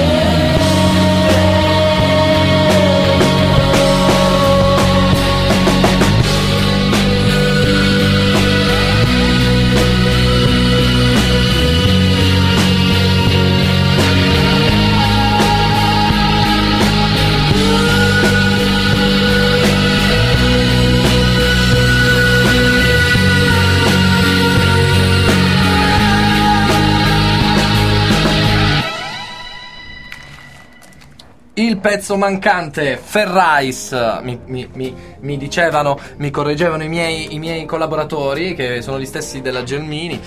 Il pezzo mancante, Ferrais, mi, mi, mi, mi dicevano, mi correggevano i miei, i miei collaboratori, che sono gli stessi della Gelmini,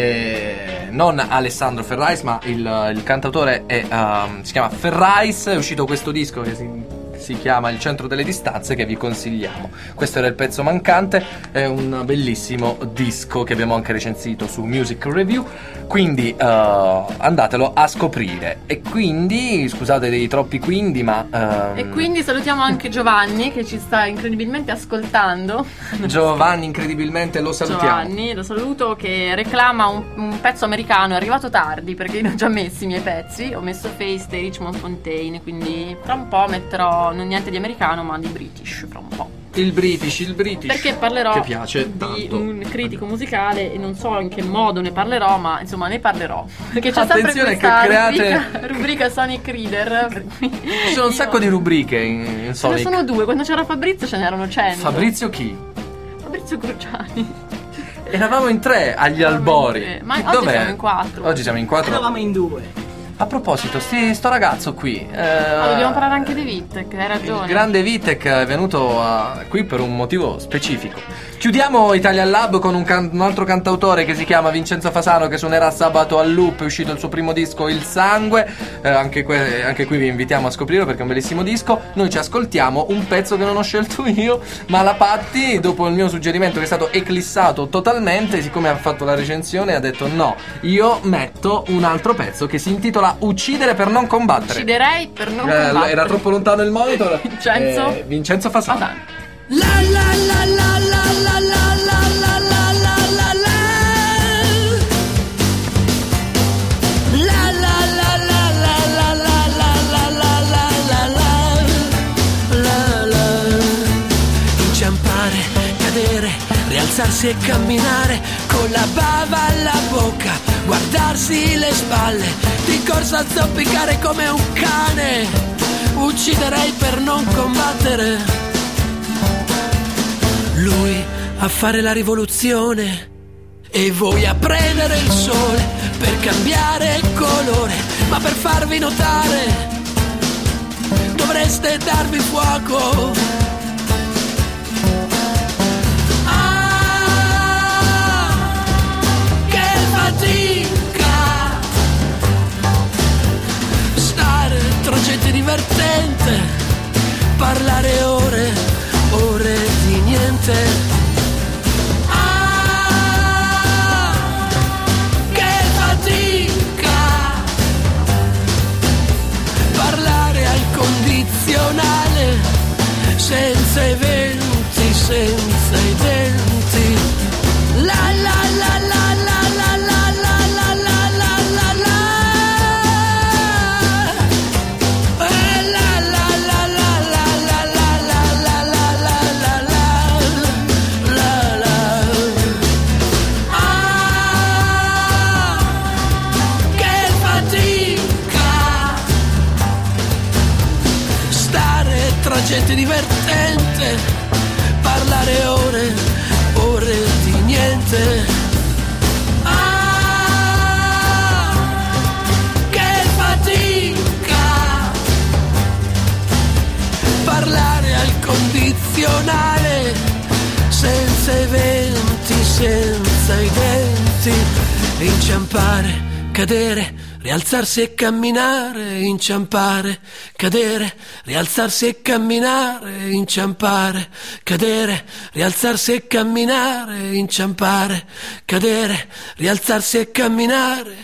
eh, non Alessandro Ferrais, ma il, il cantautore è, um, si chiama Ferrais. È uscito questo disco che si, si chiama Il centro delle distanze, che vi consigliamo. Questo era il pezzo mancante, è un bellissimo disco che abbiamo anche recensito su Music Review, quindi uh, andatelo a scoprire. E quindi, scusate dei troppi quindi, ma um, E quindi salutiamo anche Giovanni, che ci sta incredibilmente ascoltando. Giovanni incredibilmente lo salutiamo. Giovanni, lo saluto, che reclama un, un pezzo americano. È arrivato tardi perché io ho già messi i miei pezzi. Ho messo Face dei Richmond Fontaine, quindi tra un po' metterò non niente di americano ma di British, fra un po'. Il British, il British. Perché parlerò che piace di tanto. un critico musicale e non so in che modo ne parlerò, ma insomma ne parlerò. Perché c'è Attenzione sempre questa che create- rubrica, rubrica Sonic Reader. per cui Ci sono un io- sacco di rubriche in, in Ce ne Sonic. sono due, quando c'era Fabrizio ce n'erano cento. Fabrizio chi? Fabrizio Cruciani. Eravamo in tre agli Eravamo albori. in tre. Ma Che- oggi dov'è? siamo in quattro. Oggi siamo in quattro. Eravamo in due. A proposito, sti, sto ragazzo qui. eh, Ah, dobbiamo parlare anche di Vitek, hai ragione. Il grande Vitek è venuto a- qui per un motivo specifico. Chiudiamo Italian Lab con un, can- un altro cantautore che si chiama Vincenzo Fasano, che suonerà sabato al Loop. È uscito il suo primo disco, Il Sangue. Eh, anche, que- anche qui vi invitiamo a scoprirlo perché è un bellissimo disco. Noi ci ascoltiamo un pezzo che non ho scelto io, ma la Patti, dopo il mio suggerimento che è stato eclissato totalmente, siccome ha fatto la recensione, ha detto no, io metto un altro pezzo che si intitola Uccidere per non combattere. Ucciderei per non Eh, combattere. era troppo lontano il monitor. Vincenzo? Eh, Vincenzo Fasano. Fasano. La la la la la la la la la la la la la. La la la la la la la la la la la la la la. Inciampare, cadere, rialzarsi e camminare con la bava alla bocca, guardarsi le spalle, di corsa zoppicare come un cane. Ucciderei per non combattere. Lui a fare la rivoluzione e voi a prendere il sole per cambiare colore, ma per farvi notare dovreste darvi fuoco. Ah, che fatica stare tra gente divertente, parlare ore, ore di niente. Ah, che fatica parlare al condizionale, senza i venti, senza i denti. La la la la la la la la la la la la la. Eh, la la la la la la la la la la la la la la. Ah, che fatica stare tra gente divertente, parlare ore, ore di niente. Ah, che fatica parlare al condizionale, senza i venti, senza i denti. Inciampare, cadere, rialzarsi e camminare, inciampare, cadere, rialzarsi e camminare, inciampare, cadere, rialzarsi e camminare, inciampare, cadere, rialzarsi e camminare.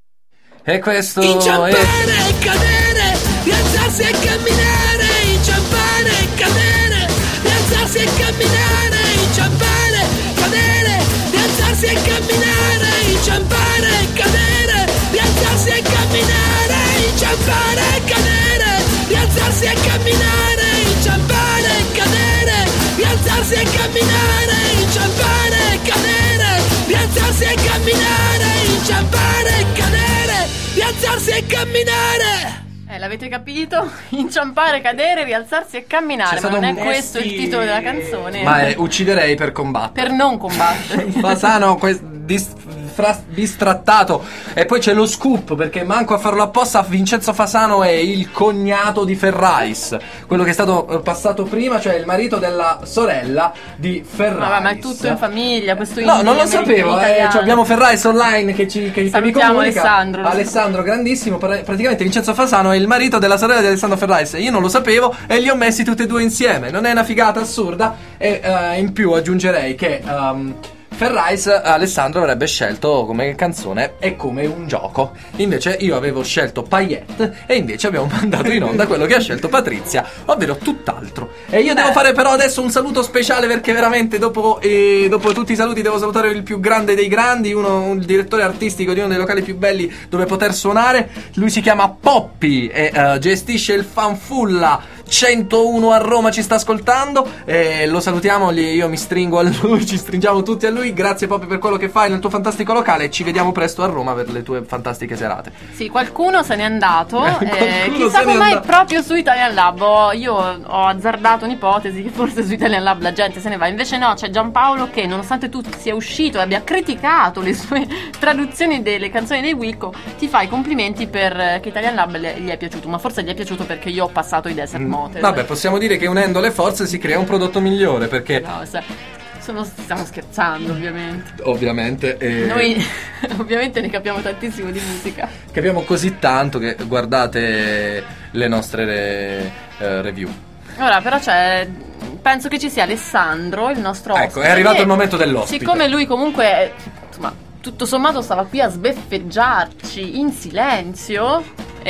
E questo Inciampare è... e cadere, rialzarsi e camminare, inciampare e cadere, rialzarsi e camminare, inciampare, cadere, rialzarsi e camminare, inciampare e cadere, rialzarsi e camminare, inciampare e cadere, rialzarsi e camminare, inciampare e cadere, rialzarsi e camminare, inciampare e cadere, rialzarsi e camminare, inciampare e cadere, rialzarsi e camminare. Eh, l'avete capito? Inciampare, cadere, rialzarsi e camminare. C'è Ma stato non un- è questo Eh sì. il titolo della canzone. Ma è ucciderei per combattere. Per non combattere. Fasano que- dis- fra- distrattato. E poi c'è lo scoop, perché manco a farlo apposta, Vincenzo Fasano è il cognato di Ferrais, quello che è stato eh, passato prima, cioè il marito della sorella di Ferrais. Ma, va, ma è tutto in famiglia, questo No, non lo indie sapevo, eh, italiano. cioè abbiamo Ferrais online che ci che, che mi Salutiamo comunica. Alessandro. Alessandro grandissimo, pra- praticamente Vincenzo Fasano è il marito della sorella di Alessandro Ferrais. Io non lo sapevo e li ho messi tutti e due insieme. Non è una figata assurda? E eh, in più aggiungerei che ehm, Ferrais Alessandro avrebbe scelto come canzone e come un gioco. Invece io avevo scelto Payette e invece abbiamo mandato in onda quello che ha scelto Patrizia, ovvero tutt'altro. E io devo fare però adesso un saluto speciale, perché veramente dopo, eh, dopo tutti i saluti devo salutare il più grande dei grandi, uno, un direttore artistico di uno dei locali più belli dove poter suonare. Lui si chiama Poppy e eh, gestisce il Fanfulla centouno a Roma, ci sta ascoltando e lo salutiamo, gli- io mi stringo a lui, ci stringiamo tutti a lui. Grazie Poppy per quello che fai nel tuo fantastico locale e ci vediamo presto a Roma per le tue fantastiche serate. Sì, qualcuno se n'è andato. eh, Qualcuno chissà se n'è mai andato. proprio su Italian Lab. Ho- io ho azzardato un'ipotesi che forse su Italian Lab la gente se ne va. Invece no, c'è Giampaolo che, nonostante tu sia uscito e abbia criticato le sue traduzioni delle canzoni dei Wilco, ti fa i complimenti per eh, che Italian Lab le- gli è piaciuto. Ma forse gli è piaciuto perché io ho passato i Desert Motors. Vabbè, possiamo dire che unendo le forze si crea un prodotto migliore, perché No, se- sono, stiamo scherzando, ovviamente. ovviamente eh, Noi ovviamente ne capiamo tantissimo di musica. capiamo così tanto che guardate le nostre eh, review. Ora però c'è, penso che ci sia Alessandro, il nostro Ecco, ospite, è arrivato che, il momento dell'ospite. Siccome lui comunque, insomma, tutto sommato stava qui a sbeffeggiarci in silenzio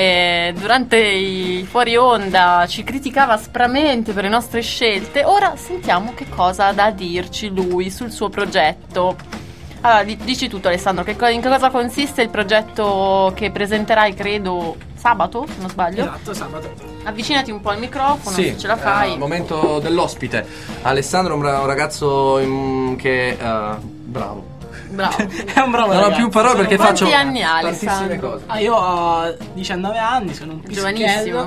e durante i fuori onda ci criticava aspramente per le nostre scelte, ora sentiamo che cosa ha da dirci lui sul suo progetto. Allora, di- dici tutto Alessandro, che co- in che cosa consiste il progetto che presenterai, credo, sabato, se non sbaglio? Esatto, sabato. Avvicinati un po' al microfono, Sì, se ce la fai. eh, momento dell'ospite. Alessandro è un, ra- un ragazzo in- che eh, bravo. Bravo. È un bravo Non ho ragazzo. più parole perché Quanti faccio anni ha, tantissime Alessandro? cose. Ah, io ho diciannove anni, sono un pischello. Giovanissimo.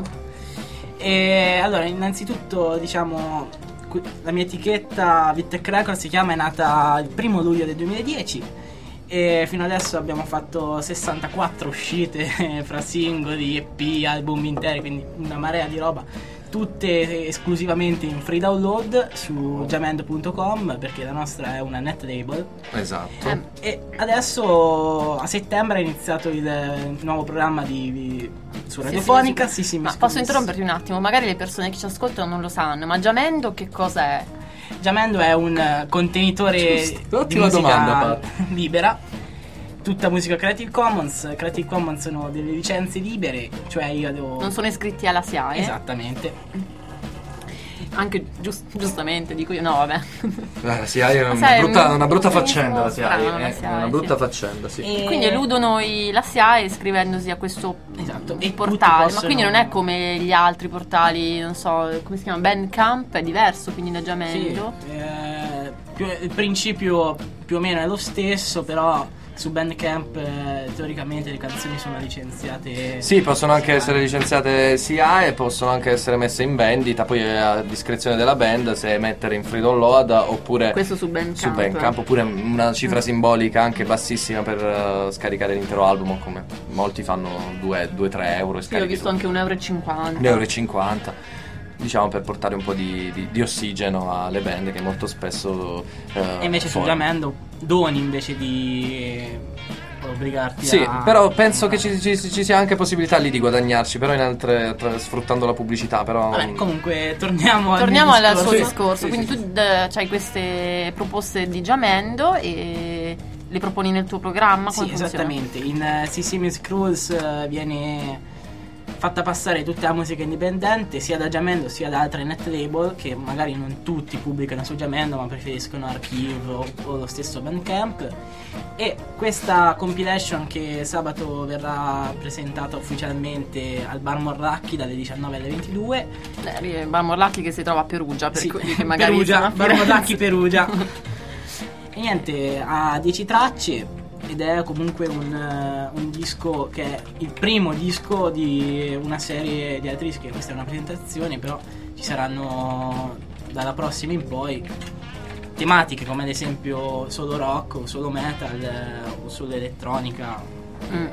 E allora, innanzitutto, diciamo, qui- la mia etichetta Vittec Records si chiama, è nata il primo luglio del duemiladieci e fino adesso abbiamo fatto sessantaquattro uscite fra singoli, E P, album interi, quindi una marea di roba, tutte esclusivamente in free download su jamendo punto com, perché la nostra è una net label. Esatto. Eh, E adesso a settembre è iniziato il, il nuovo programma di, di- su Radiofonica. Sì, sì, mi Ma scusi. posso interromperti un attimo? Magari le persone che ci ascoltano non lo sanno, ma Jamendo che cosa è? Jamendo è un eh, contenitore Giusto, di ottima musica domanda, Pat. libera, tutta musica Creative Commons. Creative Commons sono delle licenze libere, cioè io devo... Non sono iscritti alla S I A E? Esattamente. Anche giust- giustamente, dico io, no vabbè. La S I A E è una, Sai, brutta, un- una brutta un faccenda, la S I A E, strano, la è S I A E, una brutta sì. faccenda, sì. E- Quindi eludono i- la S I A E iscrivendosi a questo Esatto, il e tutti portale, ma possono- quindi non è come gli altri portali, non so, come si chiama, Bandcamp, è diverso quindi da Sì, Jamendo. eh, più- il principio più o meno è lo stesso, però su Bandcamp eh, teoricamente le canzoni sono licenziate. Sì, possono anche Ah. essere licenziate S I A E e possono anche essere messe in vendita, poi è a discrezione della band se mettere in free download oppure Questo su Bandcamp. su Bandcamp, oppure una cifra simbolica anche bassissima per eh, scaricare l'intero album, come molti fanno due tre euro e Sì, ho scarichi visto anche un euro e cinquanta. un euro e cinquanta. Diciamo per portare un po' di, di- di ossigeno alle band che molto spesso eh, E invece su suonano. Jamendo doni invece di obbligarti Sì, a... però penso che ci, ci- ci sia anche possibilità lì di guadagnarci, però in altre, tra- sfruttando la pubblicità, però... Vabbè, comunque torniamo al Torniamo mio al discorso. suo Sì, discorso. sì, Quindi sì, tu hai queste proposte di Jamendo e le proponi nel tuo programma? Sì, Come funziona? esattamente. In uh, C C Music Rules uh, viene fatta passare tutta la musica indipendente sia da Jamendo sia da altre net label che magari non tutti pubblicano su Jamendo ma preferiscono Archive o, o lo stesso Bandcamp, e questa compilation che sabato verrà presentata ufficialmente al Bar Morlacchi dalle diciannove alle ventidue. Eh, Bar Morlacchi che si trova a Perugia, per Sì, quelli che magari Perugia, sono a Bar Firenze. Morlacchi Perugia. E niente, ha dieci tracce ed è comunque un, uh, un disco che è il primo disco di una serie di altri dischi, che questa è una presentazione, però ci saranno dalla prossima in poi tematiche come ad esempio solo rock o solo metal eh, o solo elettronica. Mm.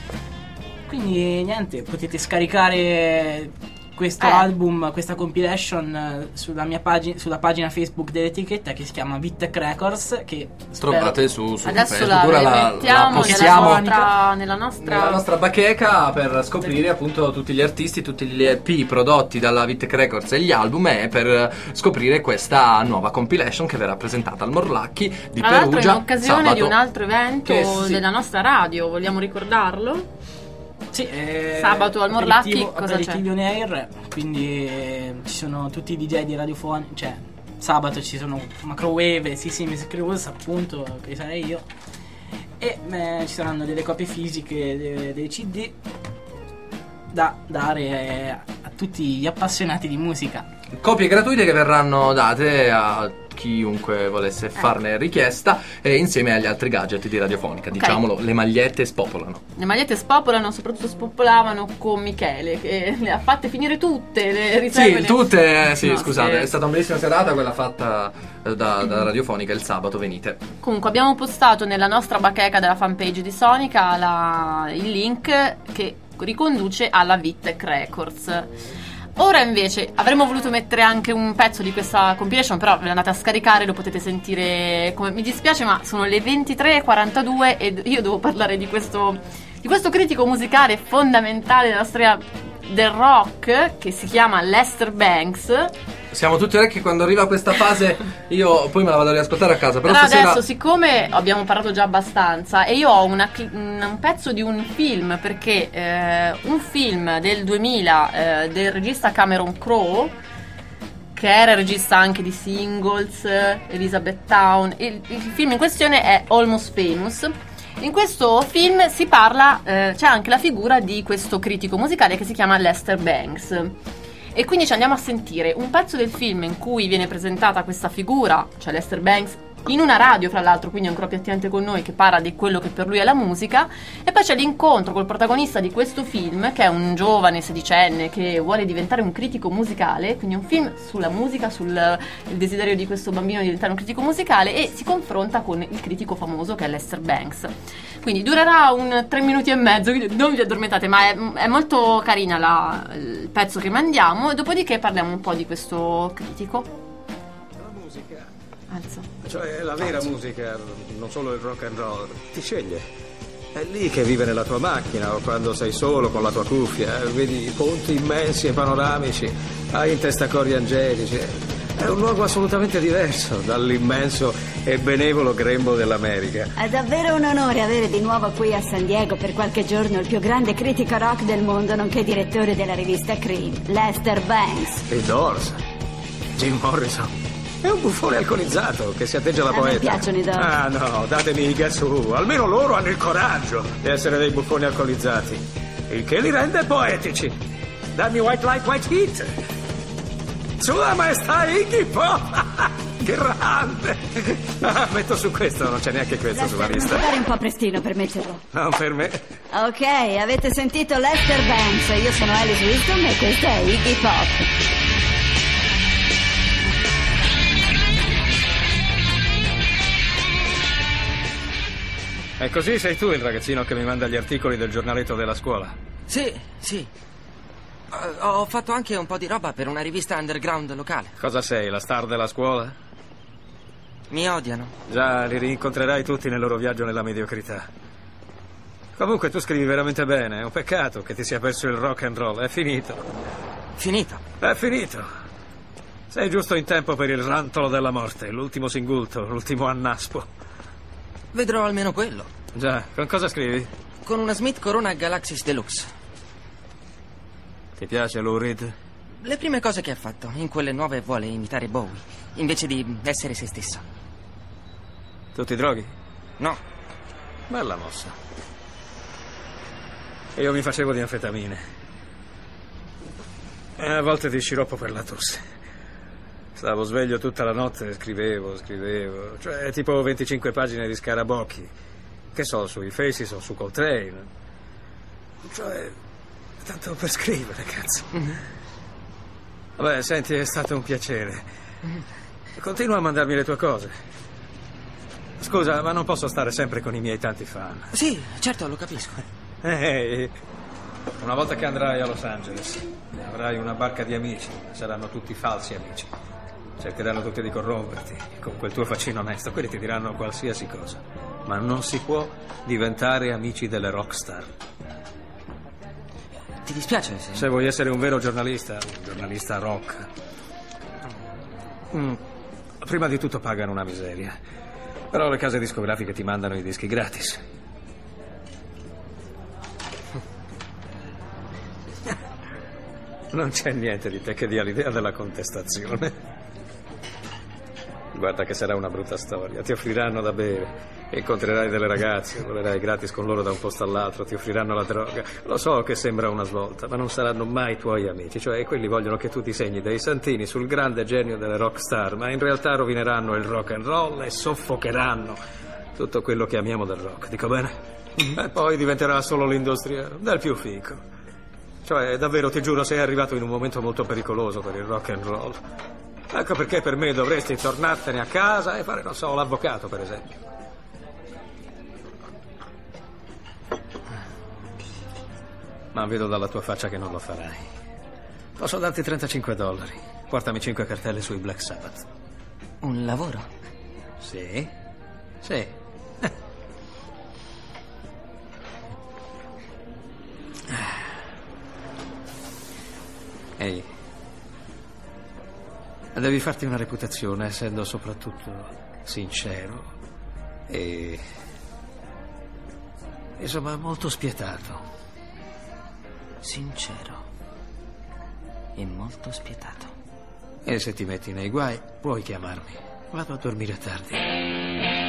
Quindi niente, potete scaricare questo Eh. album, questa compilation eh, sulla mia pagina, sulla pagina Facebook dell'etichetta che si chiama Vittec Records, che Trovate spero- su, su Adesso Facebook, la ora la, la mettiamo nella postiamo nostra, nella nostra... nella nostra bacheca per scoprire appunto tutti gli artisti, tutti gli E P prodotti dalla Vittec Records e gli album, e per scoprire questa nuova compilation che verrà presentata al Morlacchi di Tra l'altro Perugia in occasione sabato. di un altro evento Che sì. della nostra radio, vogliamo ricordarlo? Sì, eh, Sabato al Morlacchi, aperitivo- cosa aperitivo on air, quindi eh, ci sono tutti i D J di radiofonici, cioè sabato ci sono Macrowave e C C Music Rules, appunto, che sarei io, e eh, ci saranno delle copie fisiche de- dei C D da dare eh, a tutti gli appassionati di musica. Copie gratuite che verranno date a chiunque volesse farne richiesta, e insieme agli altri gadget di Radiofonica, diciamolo, le magliette spopolano. Le magliette spopolano, soprattutto spopolavano con Michele, che le ha fatte finire tutte, le riserve. Sì, le- tutte, sì, No, scusate, sì. è stata una bellissima serata quella fatta eh, da, da Radiofonica il sabato, venite. Comunque abbiamo postato nella nostra bacheca della fanpage di Sonica la- il link che riconduce alla Vittec Records. Ora invece avremmo voluto mettere anche un pezzo di questa compilation, però ve l'andate a scaricare, lo potete sentire come... Mi dispiace, ma sono le ventitré e quarantadue e io devo parlare di questo, di questo critico musicale fondamentale della storia del rock che si chiama Lester Bangs. Siamo tutti orecchi quando arriva questa fase, io poi me la vado a riascoltare a casa, però Però stasera... adesso, siccome abbiamo parlato già abbastanza e io ho una cli- un un pezzo di un film, perché eh, un film del duemila eh, del regista Cameron Crowe, che era regista anche di Singles, Elizabeth Town, il, il film in questione è Almost Famous. In questo film si parla, eh, c'è anche la figura di questo critico musicale che si chiama Lester Bangs. E quindi ci andiamo a sentire un pezzo del film in cui viene presentata questa figura, cioè Lester Bangs, in una radio fra l'altro, quindi ancora più attivamente con noi, che parla di quello che per lui è la musica, e poi c'è l'incontro col protagonista di questo film, che è un giovane sedicenne che vuole diventare un critico musicale, quindi un film sulla musica, sul il desiderio di questo bambino di diventare un critico musicale, e si confronta con il critico famoso che è Lester Bangs. Quindi durerà un tre minuti e mezzo, quindi non vi addormentate, ma è, è molto carina la, il pezzo che mandiamo, e dopodiché parliamo un po' di questo critico. La musica, Alza. cioè la vera musica, non solo il rock and roll, ti sceglie. È lì che vive nella tua macchina o quando sei solo con la tua cuffia, vedi i ponti immensi e panoramici, hai in testa cori angelici. È un luogo assolutamente diverso dall'immenso e benevolo grembo dell'America. È davvero un onore avere di nuovo qui a San Diego per qualche giorno il più grande critico rock del mondo, nonché direttore della rivista Cream, Lester Bangs. I Doors, Jim Morrison. È un buffone alcolizzato che si atteggia alla A me poeta. piacciono i Doors. Ah no, datemi i gas su. Almeno loro hanno il coraggio di essere dei buffoni alcolizzati, il che li rende poetici. Dammi White Light, White Heat. Sua maestà Iggy Pop. Grande. Ah, metto su questo, non c'è neanche questo sulla Lester, non lista. ti pare un po' prestino per metterlo? Non per me. Ok, avete sentito Lester Bangs, io sono Alice Wisdom e questo è Iggy Pop. E così sei tu il ragazzino che mi manda gli articoli del giornaletto della scuola. Sì, sì. Eh, Ho fatto anche un po' di roba per una rivista underground locale. Cosa sei, la star della scuola? Mi odiano. Già, li rincontrerai tutti nel loro viaggio nella mediocrità. Comunque tu scrivi veramente bene, è un peccato che ti sia perso il rock and roll, è finito. Finito? È finito. Sei giusto in tempo per il rantolo della morte, l'ultimo singulto, l'ultimo annaspo. Vedrò almeno quello. Già, con cosa scrivi? Con una Smith Corona Galaxis Deluxe. Ti piace Lou Reed? Le prime cose che ha fatto, in quelle nuove vuole imitare Bowie, invece di essere se stesso. Tu ti droghi? No. Bella mossa. Io mi facevo di anfetamine. E a volte di sciroppo per la tosse. Stavo sveglio tutta la notte e scrivevo, scrivevo. Cioè, tipo venticinque pagine di scarabocchi. Che so, sui Faces o su Coltrane. Cioè, tanto per scrivere, cazzo. Vabbè, senti, è stato un piacere. Continua a mandarmi le tue cose. Scusa, ma non posso stare sempre con i miei tanti fan. Sì, certo, lo capisco. Ehi, una volta che andrai a Los Angeles avrai una barca di amici. Saranno tutti falsi amici. Cercheranno tutti di corromperti. Con quel tuo faccino onesto quelli ti diranno qualsiasi cosa. Ma non si può diventare amici delle rockstar. Ti dispiace se... Se vuoi essere un vero giornalista, un giornalista rock, mm, prima di tutto pagano una miseria. Però le case discografiche ti mandano i dischi gratis. Non c'è niente di te che dia l'idea della contestazione. Guarda che sarà una brutta storia. Ti offriranno da bere, incontrerai delle ragazze, volerai gratis con loro da un posto all'altro, ti offriranno la droga. Lo so che sembra una svolta, ma non saranno mai tuoi amici. Cioè, quelli vogliono che tu disegni dei santini sul grande genio delle rockstar, ma in realtà rovineranno il rock and roll e soffocheranno tutto quello che amiamo del rock. Dico bene? Mm-hmm. E poi diventerà solo l'industria del più fico. Cioè, davvero, ti giuro, sei arrivato in un momento molto pericoloso per il rock and roll. Ecco perché per me dovresti tornartene a casa e fare, non so, l'avvocato, per esempio. Ma vedo dalla tua faccia che non lo farai. Posso darti trentacinque dollari. Portami cinque cartelle sui Black Sabbath. Un lavoro? Sì? Sì. Ehi, devi farti una reputazione essendo soprattutto sincero e, insomma, molto spietato. Sincero e molto spietato. E se ti metti nei guai, puoi chiamarmi. Vado a dormire tardi.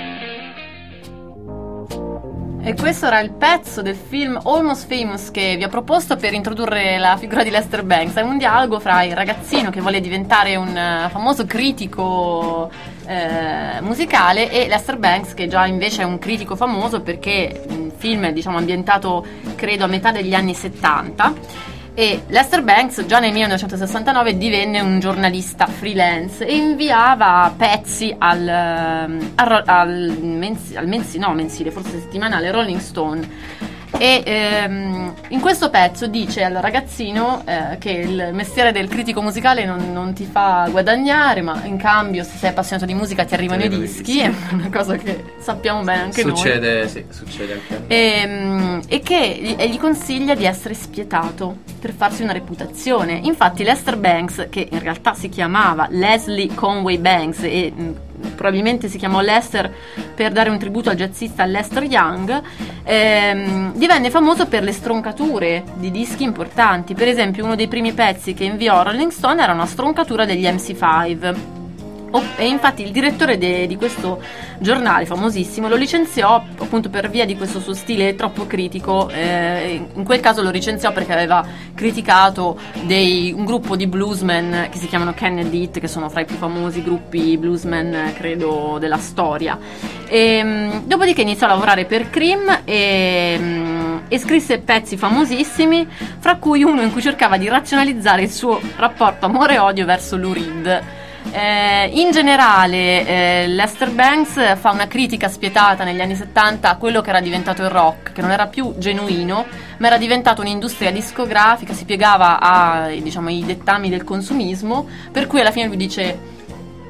E questo era il pezzo del film Almost Famous che vi ho proposto per introdurre la figura di Lester Bangs. È un dialogo fra il ragazzino che vuole diventare un uh, famoso critico uh, musicale e Lester Bangs, che già invece è un critico famoso perché il film è, diciamo, ambientato credo a metà degli anni settanta. E Lester Bangs già nel millenovecentosessantanove divenne un giornalista freelance e inviava pezzi al, al, al, mensi, al mensi, no, mensile, forse settimanale Rolling Stone. E ehm, in questo pezzo dice al ragazzino eh, che il mestiere del critico musicale non, non ti fa guadagnare, ma in cambio se sei appassionato di musica ti arrivano i dischi. È una cosa che sappiamo bene anche succede, noi. Sì, succede anche a noi. E, e che gli, e gli consiglia di essere spietato per farsi una reputazione. Infatti Lester Bangs, che in realtà si chiamava Leslie Conway Bangs e mh, probabilmente si chiamò Lester per dare un tributo al jazzista Lester Young, ehm, divenne famoso per le stroncature di dischi importanti. Per esempio uno dei primi pezzi che inviò a Rolling Stone era una stroncatura degli M C cinque. Oh, e infatti il direttore de, di questo giornale famosissimo lo licenziò appunto per via di questo suo stile troppo critico. Eh, in quel caso lo licenziò perché aveva criticato dei, un gruppo di bluesmen che si chiamano Kennedy Heat, che sono fra i più famosi gruppi bluesmen credo della storia. E, dopodiché iniziò a lavorare per Cream e, e scrisse pezzi famosissimi, fra cui uno in cui cercava di razionalizzare il suo rapporto amore-odio verso Lou Reed. Eh, in generale eh, Lester Bangs fa una critica spietata negli anni settanta a quello che era diventato il rock, che non era più genuino ma era diventato un'industria discografica, si piegava a, diciamo, ai dettami del consumismo, per cui alla fine lui dice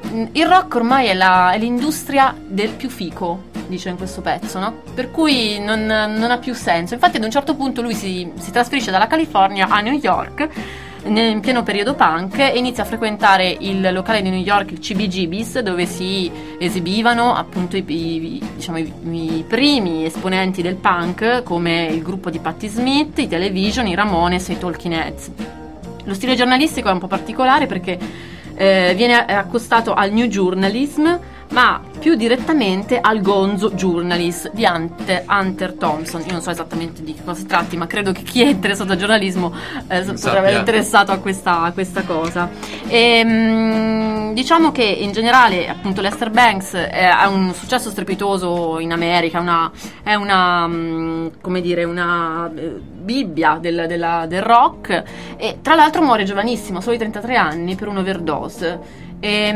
il rock ormai è, la, è l'industria del più fico, dice in questo pezzo, no? Per cui non, non ha più senso. Infatti ad un certo punto lui si, si trasferisce dalla California a New York in pieno periodo punk e inizia a frequentare il locale di New York, il C B G B's, dove si esibivano appunto i, i, diciamo, i, i primi esponenti del punk, come il gruppo di Patti Smith, i Television, i Ramones e i Talking Heads. Lo stile giornalistico è un po' particolare perché eh, viene accostato al New Journalism, ma più direttamente al gonzo journalist di Hunter, Hunter Thompson. Io non so esattamente di che cosa si tratti, ma credo che chi è interessato al giornalismo eh, potrebbe essere interessato a questa, a questa cosa. E, mh, diciamo che in generale appunto Lester Bangs è, ha un successo strepitoso in America, una, è una mh, come dire una eh, bibbia del, della, del rock, e tra l'altro muore giovanissimo, solo di trentatré anni, per un'overdose. E,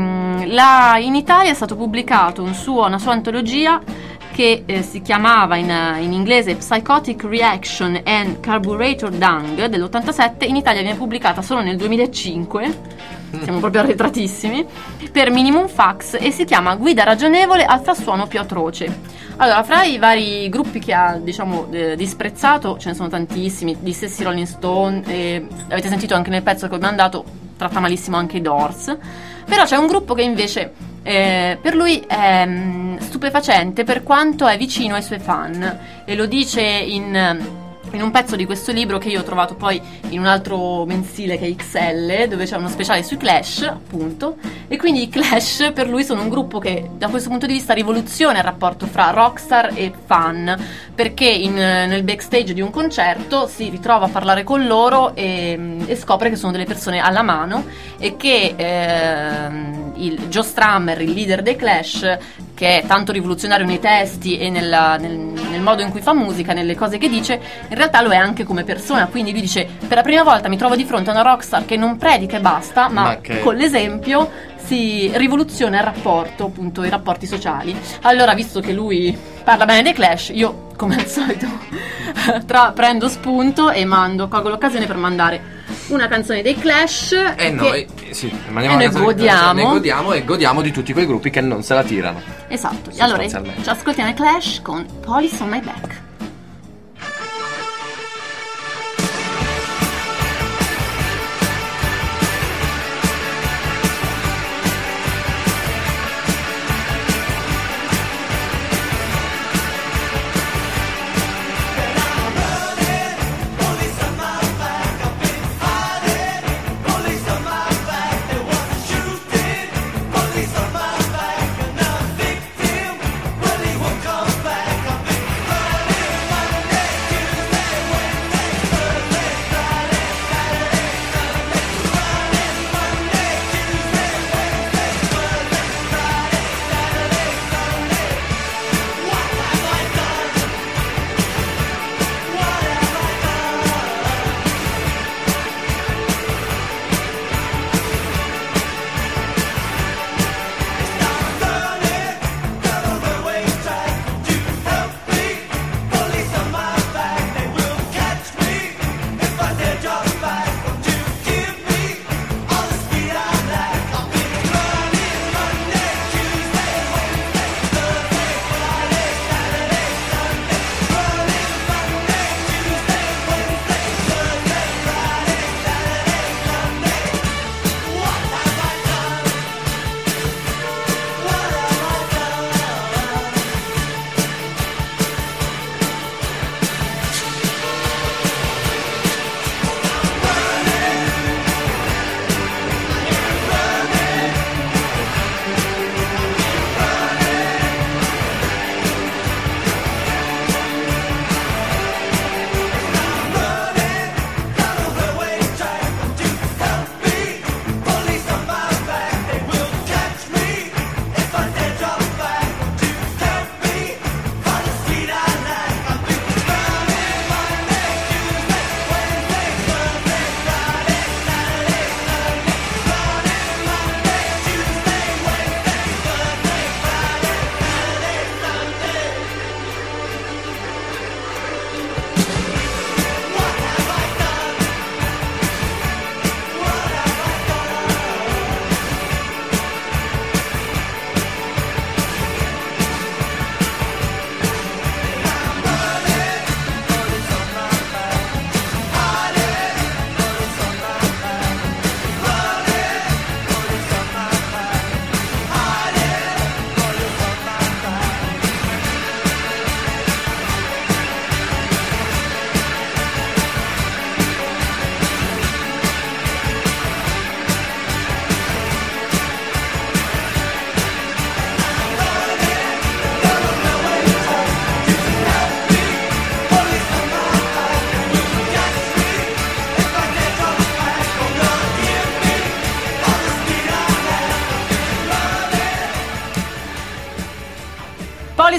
la, in Italia è stato pubblicato un suo, una sua antologia che eh, si chiamava in, in inglese Psychotic Reaction and Carburetor Dung dell'ottantasette. In Italia viene pubblicata solo nel duemilacinque, siamo proprio arretratissimi, per Minimum Fax, e si chiama Guida ragionevole al frastuono più atroce. Allora, fra i vari gruppi che ha, diciamo, eh, disprezzato ce ne sono tantissimi, gli stessi Rolling Stone, eh, avete sentito anche nel pezzo che ho mandato, tratta malissimo anche i Doors, però c'è un gruppo che invece eh, per lui è mh, stupefacente per quanto è vicino ai suoi fan, e lo dice in, in un pezzo di questo libro che io ho trovato poi in un altro mensile che è X L, dove c'è uno speciale sui Clash, appunto, e quindi i Clash per lui sono un gruppo che da questo punto di vista rivoluziona il rapporto fra rockstar e fan, perché in, nel backstage di un concerto si ritrova a parlare con loro e, e scopre che sono delle persone alla mano, e che eh, il Joe Strummer, il leader dei Clash, che è tanto rivoluzionario nei testi e nella, nel, nel modo in cui fa musica, nelle cose che dice, in realtà lo è anche come persona. Quindi lui dice: per la prima volta mi trovo di fronte a una rockstar che non predica e basta, ma, ma che... con l'esempio si rivoluziona il rapporto, appunto i rapporti sociali. Allora, visto che lui parla bene dei Clash, io come al solito tra, prendo spunto e mando, colgo l'occasione per mandare una canzone dei Clash e noi, sì, e noi godiamo. Ne godiamo e godiamo di tutti quei gruppi che non se la tirano. Esatto. Allora ci ascoltiamo i Clash con Police on My Back. Come back, I've been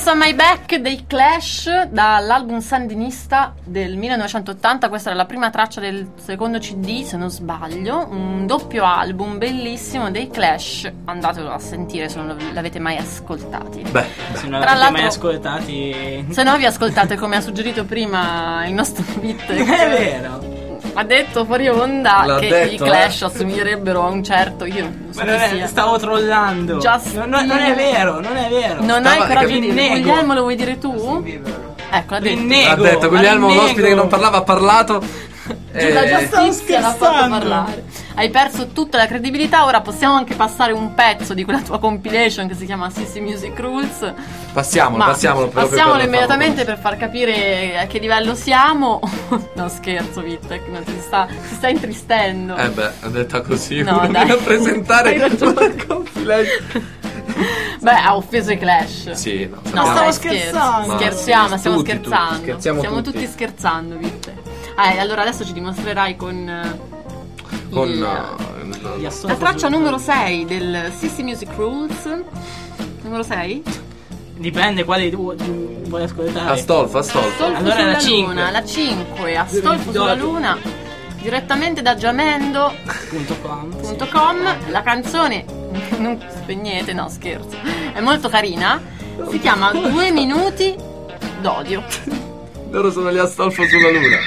Always on My Back dei Clash, dall'album Sandinista del millenovecentottanta. Questa era la prima traccia del secondo C D, se non sbaglio, un doppio album bellissimo dei Clash. Andatelo a sentire se non l'avete mai ascoltati. Beh, Se non Tra l'avete mai l'altro- ascoltati. Se no vi ascoltate, come ha suggerito prima il nostro Vitt, Non è vero. ha detto fuori onda L'ha che detto, i Clash eh. assomiglierebbero a un certo, io non so Ma non chi è- sia. stavo trollando. Just- non, non- non è vero, non è vero. Non Stava- hai coraggio Mi di dire. nego. Guglielmo, lo vuoi dire tu? Ecco, ha detto. Rinnego. Ha detto Guglielmo, ma l'ospite rinnego. che non parlava ha parlato. Giù la Eh, stavo giustizia l'ha fatto scherzando. parlare. Hai perso tutta la credibilità. Ora possiamo anche passare un pezzo di quella tua compilation che si chiama Sissy Music Rules. passiamolo, Ma passiamolo. proprio passiamolo per immediatamente per far capire a che livello siamo. No, scherzo, Vittek, non ti sta, ti sta intristendo. Eh beh, ha detto così. No, uno dai. viene a presentare Hai ragione. una compilation. Beh, ha offeso i Clash. Sì, no, No, stavo dai, scherzando. scherzo. Scherziamo, Ma stiamo tutti, tutti, scherzando. scherziamo Stiamo tutti. tutti scherzando, Vittek. Eh, allora adesso ci dimostrerai con eh, Con il- uh, Gli la assolti traccia sul- numero sei del Sissy Music Rules. Numero sei? Dipende quale tu tu vuoi ascoltare. Astolfo, Astolfo. Astolfo Allora sulla la cinque. luna, la cinque, Astolfo sulla luna, direttamente da giamendo Punto com. punto com. La canzone, non spegnete, no scherzo, è molto carina, si chiama Due minuti d'odio. Loro sono gli Astolfo sulla luna.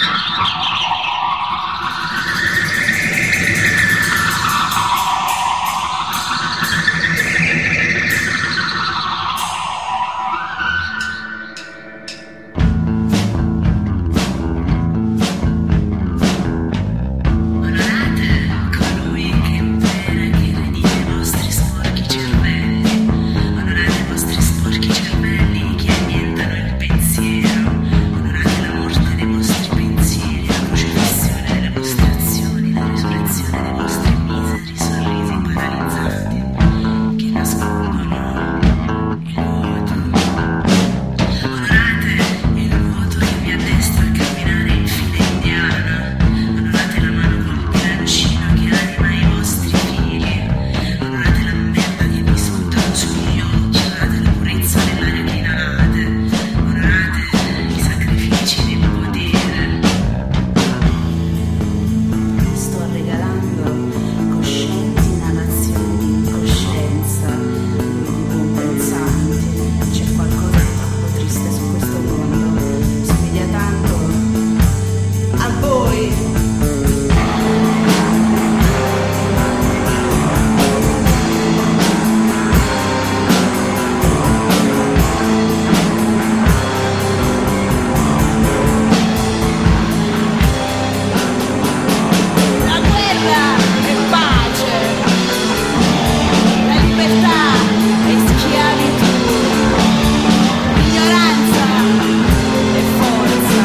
Colui che impera che redite i vostri sporchi cervelli. Onorate i vostri sporchi cervelli che annientano il pensiero. Onorate la morte dei vostri pensieri, la crocifissione delle vostre azioni, la risurrezione dei vostri miseri sorrisi paralizzanti che nascondono il vuoto. Onorate il vuoto che vi addestra a camminare in fila indiana. Onorate la mano col bilancino che anima i vostri figli. Onorate la merda che vi sputano sugli occhi. Onorate la purezza dell'aria che inalate. Onorate i sacrifici del potere. Sto regalando coscienti inalazioni di incoscienza, di compensanti. C'è qualcosa di troppo triste su questo mondo. Somiglia tanto a voi. La guerra è pace, la libertà è schiavitù, l'ignoranza è forza.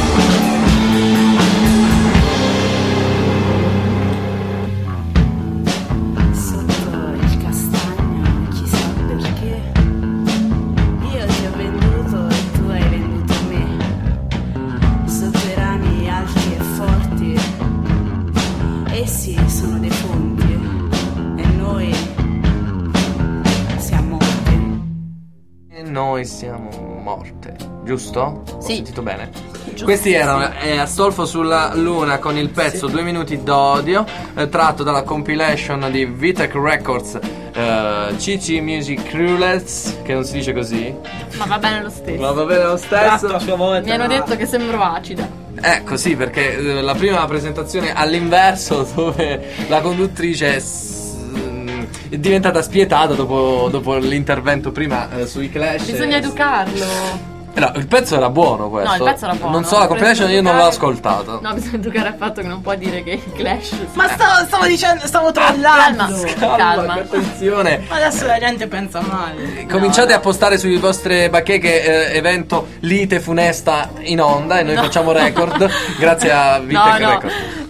Sotto il castagno, chissà perché, io ti ho venduto e tu hai venduto me. Sotto i rami alti e forti, essi sono dei ponti e noi siamo morti. E noi siamo morte, giusto? Ho Sì. sentito bene. Giusto. Questi erano eh, Astolfo sulla luna con il pezzo Due minuti d'odio, eh, tratto dalla compilation di Vittek Records, eh, C C Music Rules, che non si dice così, Ma va bene lo stesso. ma va bene lo Tratto a stesso. sua volta. Mi hanno detto che sembro acida. Eh, così, perché eh, la prima presentazione all'inverso dove la conduttrice s- mh, è diventata spietata dopo, dopo l'intervento prima eh, sui Clash. Bisogna Eh, educarlo. Eh no, il pezzo era buono questo. No, il pezzo era buono. Non so la compilation, io non l'ho Bisogna ascoltato. No, bisogna educare al fatto che non può dire che i Clash. Ma stavo, stavo dicendo, stavo trollando. calma. Calma. Attenzione. Ma adesso la gente pensa male. Cominciate no. a postare sulle vostre bacheche eh, evento lite funesta in onda e noi No. facciamo record grazie a Vittek No, no. Record.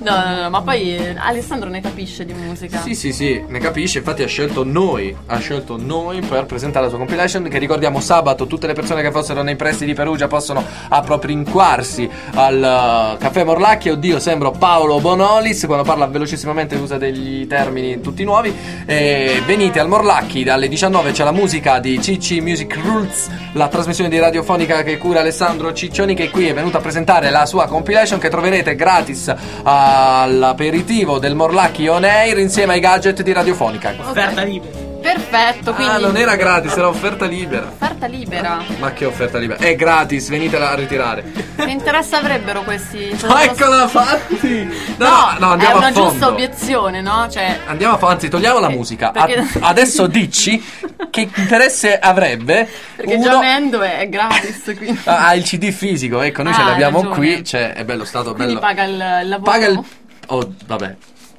No, no, no, ma poi eh, Alessandro ne capisce di musica. Sì, sì, sì, ne capisce. Infatti ha scelto noi, ha scelto noi per presentare la sua compilation, che ricordiamo sabato tutte le persone che fossero nei pressi di Perugia possono appropinquarsi al uh, Caffè Morlacchi. Oddio, sembro Paolo Bonolis quando parla velocissimamente, usa degli termini tutti nuovi. E venite al Morlacchi dalle diciannove, c'è la musica di Cicci Music Rules, la trasmissione di radiofonica che cura Alessandro Ciccioni, che qui è venuto a presentare la sua compilation che troverete gratis all'aperitivo del Morlacchi On Air insieme ai gadget di radiofonica. Offerta libera. Perfetto, quindi Ah, non era gratis, era offerta libera. offerta libera. Ma che offerta libera? È gratis, venitela a ritirare. Che interesse avrebbero questi? Oh, eccola fatti! No, No, no, è andiamo una a fondo. giusta obiezione, no? Cioè, Andiamo a fondo, anzi, togliamo la musica. perché- Ad- adesso dici che interesse avrebbe perché uno già Mendo è gratis, quindi, ha il C D fisico, ecco, noi Ah, ce hai l'abbiamo ragione. qui, cioè è bello stato quindi bello. paga il, il lavoro. Paga il Oh, vabbè.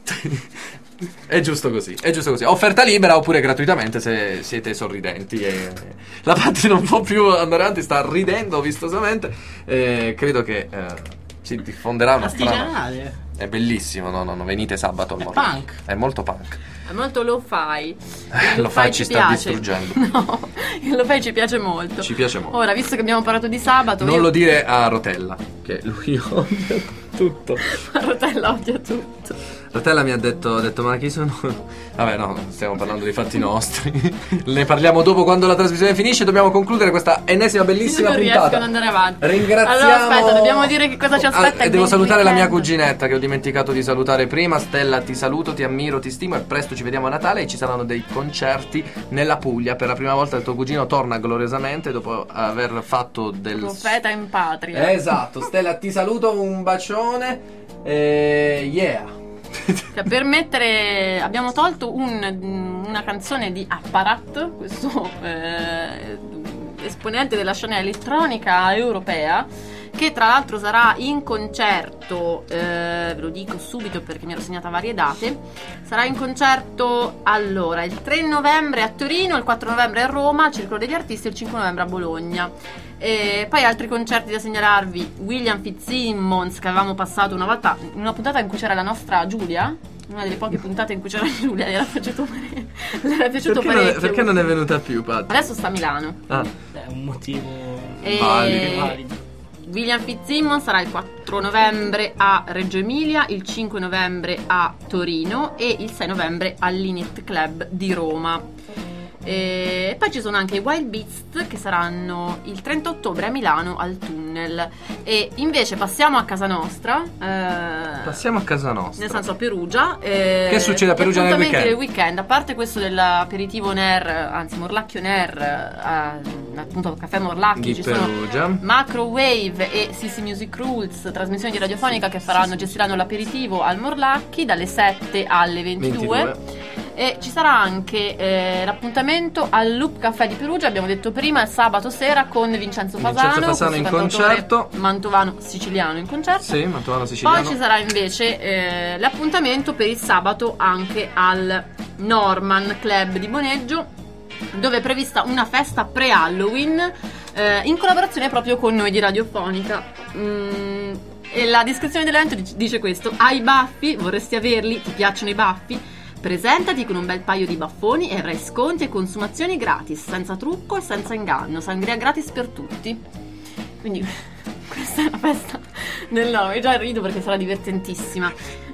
È giusto così, è giusto così. Offerta libera oppure gratuitamente se siete sorridenti. E la Patti non può più andare avanti, sta ridendo vistosamente. E credo che eh, si diffonderà una strana. Artigianale. È bellissimo, no, no, no, venite sabato al È Morlacchi. punk. È molto punk. È molto lo-fi. Il Eh, lo-fi ci sta piace. distruggendo. No, il lo-fi ci piace molto. Ci piace molto. Ora, visto che abbiamo parlato di sabato, Non io lo dire a Rotella, che lui odia tutto. a Rotella odia tutto. Rotella mi ha detto, ha detto ma chi sono? Vabbè, no, stiamo parlando dei fatti nostri. Ne parliamo dopo quando la trasmissione finisce. Dobbiamo concludere questa ennesima bellissima non riesco puntata. ad andare avanti. Ringraziamo. Allora aspetta, dobbiamo dire che cosa ci aspetta. Ah, e il devo venti salutare la mia weekend. cuginetta che ho dimenticato di salutare prima. Stella, ti saluto, ti ammiro, ti stimo e presto ci vediamo a Natale e ci saranno dei concerti nella Puglia. Per la prima volta il tuo cugino torna gloriosamente dopo aver fatto del Profeta in patria. Esatto, Stella, ti saluto, un bacione. E yeah. Cioè, per mettere abbiamo tolto un- una canzone di Apparat, questo eh, esponente della scena elettronica europea, che tra l'altro sarà in concerto, eh, ve lo dico subito perché mi ero segnata varie date, sarà in concerto allora il tre novembre a Torino, il quattro novembre a Roma al Circolo degli Artisti e il cinque novembre a Bologna. E poi altri concerti da segnalarvi: William Fitzsimmons, che avevamo passato una volta in una puntata in cui c'era la nostra Giulia, una delle poche puntate in cui c'era Giulia, le era piaciuto, pare- le era piaciuto Perché non, è, parecchio. perché non è venuta più, Pat? Adesso sta a Milano. Ah, È un motivo E- valido. valido. William Fitzsimmons sarà il quattro novembre a Reggio Emilia, il cinque novembre a Torino e il sei novembre all'Init Club di Roma. E poi ci sono anche i Wild Beast che saranno il trenta ottobre a Milano al Tunnel. E invece passiamo a casa nostra, eh, passiamo a casa nostra. nel senso a Perugia. eh, Che succede a gli Perugia nel appuntamenti weekend? del weekend, a parte questo dell'aperitivo on air, anzi Morlacchi on air, eh, appunto Caffè Morlacchi, Di ci Perugia. sono Macrowave e Sissi Music Rules, trasmissioni di radiofonica che faranno, gestiranno l'aperitivo al Morlacchi dalle sette alle ventidue. ventidue. E ci sarà anche eh, l'appuntamento al Loop Caffè di Perugia, abbiamo detto prima, il sabato sera con Vincenzo Fasano, Vincenzo Fasano questo in cantautore concerto. mantovano siciliano in concerto. Sì, Mantovano siciliano. Poi ci sarà invece eh, l'appuntamento per il sabato anche al Norman Club di Boneggio, dove è prevista una festa pre-Halloween eh, in collaborazione proprio con noi di Radiofonica. Mm, e la descrizione dell'evento dic- dice questo: hai baffi, vorresti averli, ti piacciono i baffi? Presentati con un bel paio di baffoni e avrai sconti e consumazioni gratis, senza trucco e senza inganno, sangria gratis per tutti. Quindi questa è la festa del nove, già rido perché sarà divertentissima.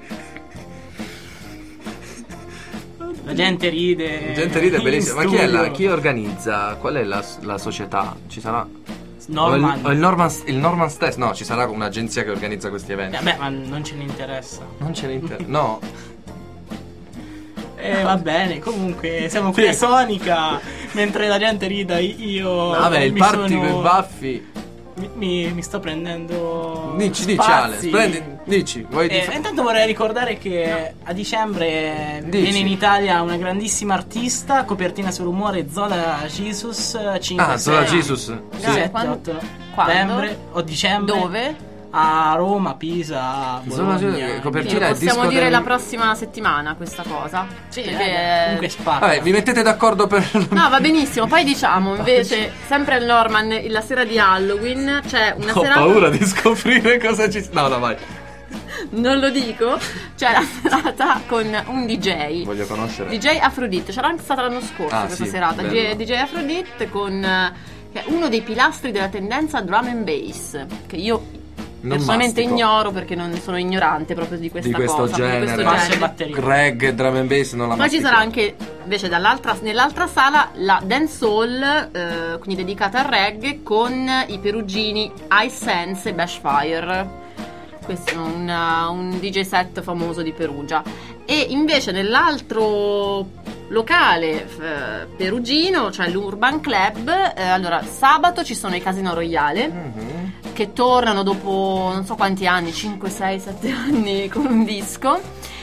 La gente ride. La gente ride, è in bellissimo. Ma chi è la, studio. chi organizza? Qual è la, la società? Ci sarà Norman. O il, o il Norman il Norman stesso? No, ci sarà un'agenzia che organizza questi eventi. Vabbè, ma non ce ne interessa. Non ce ne interessa. No. Eh, va bene, comunque siamo qui a Sonica. Mentre la gente rida, io. Vabbè, il mi party sono- con i baffi. Mi, mi- mi sto prendendo. Dici, dici spazi. Ale, prendi, dici. Vuoi Eh, dif- intanto vorrei ricordare che a dicembre Dici. viene in Italia una grandissima artista, copertina sull'umore, Zola Jesus. cinque, Ah, Zola sei, Jesus. Sì. sette, Quando? otto Quando? novembre o dicembre. Dove? A Roma, Pisa, Zola Bologna. Jesus, Sì, copertina è possiamo disco dire del- la prossima settimana questa cosa. Sì, Perché- eh, comunque spacca. Vabbè, vi mettete d'accordo per. No, va benissimo. Poi diciamo invece, sempre al Norman, la sera di Halloween c'è una Ho serata. paura di scoprire cosa ci. No, no, vai. non lo dico. C'è la serata con un D J. Voglio conoscere. D J Aphrodite, c'era anche stata l'anno scorso Ah, questa sì, serata. bello. D J Aphrodite con eh, che è uno dei pilastri della tendenza drum and bass, che io Non personalmente mastico. ignoro perché non sono ignorante proprio di questa Di questo cosa, di genere. questo Basso e genere. batteria. Reggae, drum and bass non la Poi ci mastico. sarà anche invece dall'altra, nell'altra sala la dancehall, eh, quindi dedicata al reggae, con i perugini iSense e Bashfire. Questo è un, uh, un D J set famoso di Perugia. E invece nell'altro locale eh, perugino, cioè l'Urban Club, eh, allora sabato ci sono i Casino Royale, Mhm. che tornano dopo non so quanti anni, cinque, sei, sette anni con un disco.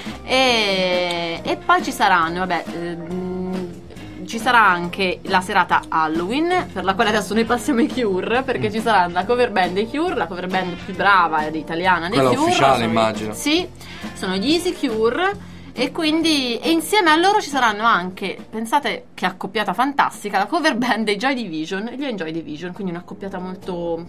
E, e poi ci saranno, vabbè, ehm, ci sarà anche la serata Halloween, per la quale adesso noi passiamo i Cure, perché ci sarà la cover band dei Cure, la cover band più brava ed italiana dei Quella Cure. ufficiale, sono- immagino. Sì, sono gli Easy Cure. E quindi, e insieme a loro ci saranno anche, pensate che accoppiata fantastica, la cover band dei Joy Division e gli Enjoy Division, quindi un'accoppiata molto...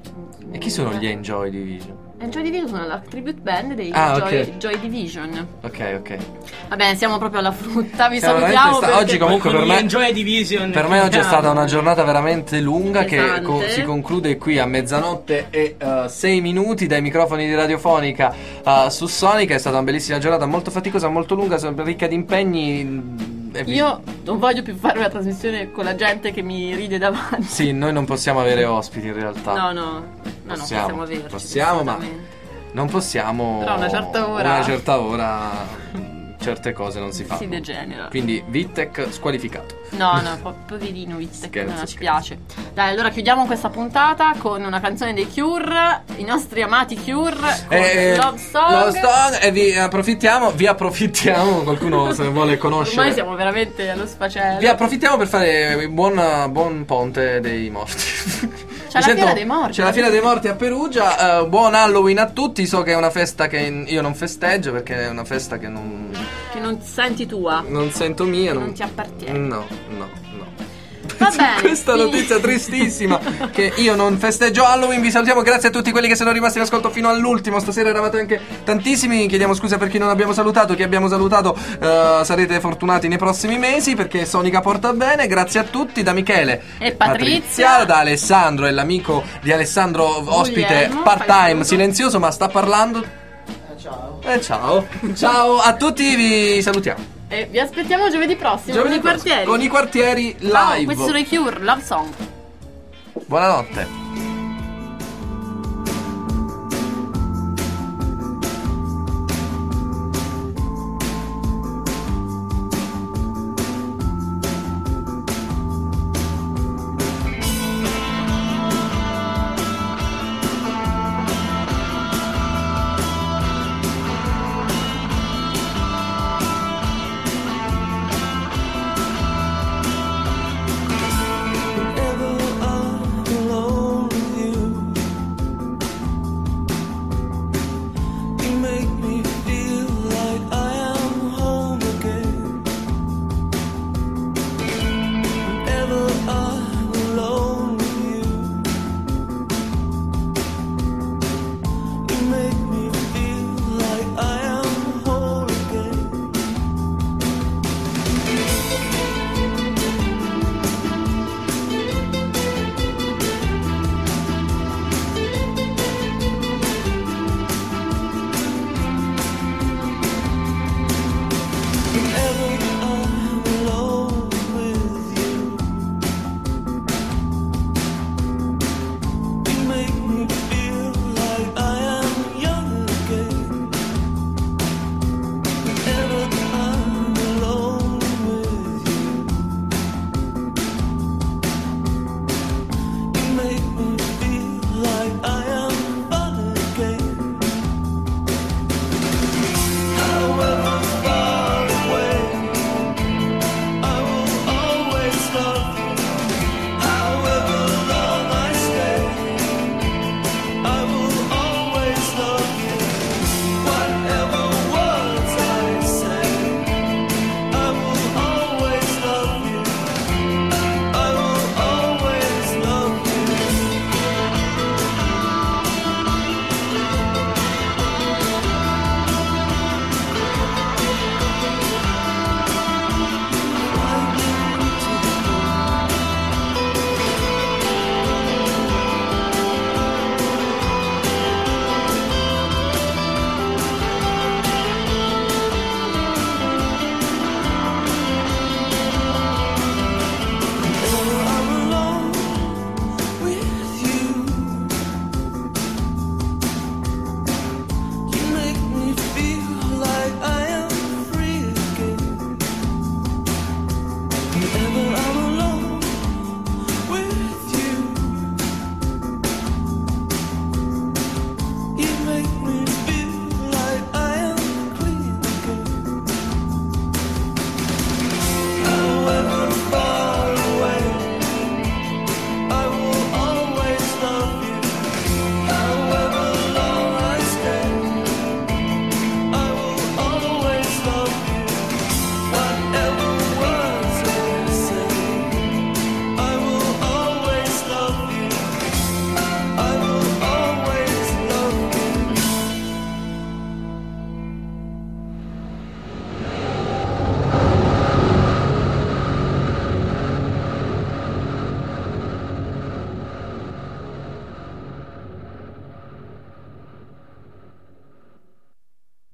E chi sono gli Enjoy Division? Enjoy Division sono la tribute band dei Ah, Joy, ok. Joy Division. Ok, ok. Va bene, siamo proprio alla frutta, vi Siamo salutiamo veramente sta- perché- oggi comunque Con per gli me Enjoy Division. Per me oggi è stata una giornata veramente lunga che Pesante. co- si conclude qui a mezzanotte e uh, sei minuti dai microfoni di Radiofonica uh, su Sonica. È stata una bellissima giornata, molto faticosa, molto lunga, ricca di impegni. mm, e vi- Io non voglio più fare una trasmissione con la gente che mi ride davanti. Sì, noi non possiamo avere ospiti in realtà. No, no, no, no, Possiamo, possiamo averci. possiamo, ma assolutamente. non possiamo. Però a una certa ora- Una certa ora mm, certe cose non si fanno. Si degenera. Quindi Vittek squalificato. No, no, po- poverino Witzek, Scherzo, non ci scherzo. piace. Dai, allora chiudiamo questa puntata con una canzone dei Cure, i nostri amati Cure, con Eh, Love Song. Love Song, e vi approfittiamo, vi approfittiamo, qualcuno se ne vuole conoscere. Ormai siamo veramente allo sfacello. Vi approfittiamo per fare buon, buon ponte dei morti. C'è Mi la fiera dei morti. C'è la fiera dei morti a Perugia. eh, buon Halloween a tutti. So che è una festa che io non festeggio perché è una festa che non, Che non senti tua. non sento mia. Che Non, non ti appartiene. No, no, no. Va bene. Questa fini- notizia tristissima che io non festeggio Halloween. Vi salutiamo, grazie a tutti quelli che sono rimasti in ascolto fino all'ultimo. Stasera eravate anche tantissimi. Chiediamo scusa per chi non abbiamo salutato. Chi abbiamo salutato eh, sarete fortunati nei prossimi mesi perché Sonica porta bene. Grazie a tutti, da Michele E Patrizia. da Alessandro e l'amico di Alessandro, ospite Guglielmo, part fai time, tutto. silenzioso ma sta parlando. Ciao. Eh, ciao. Ciao a tutti, vi salutiamo. E vi aspettiamo giovedì prossimo Giovedì con i prossimo, quartieri. Con i quartieri Ciao, live. questi sono i Cure, Love Song. Buonanotte.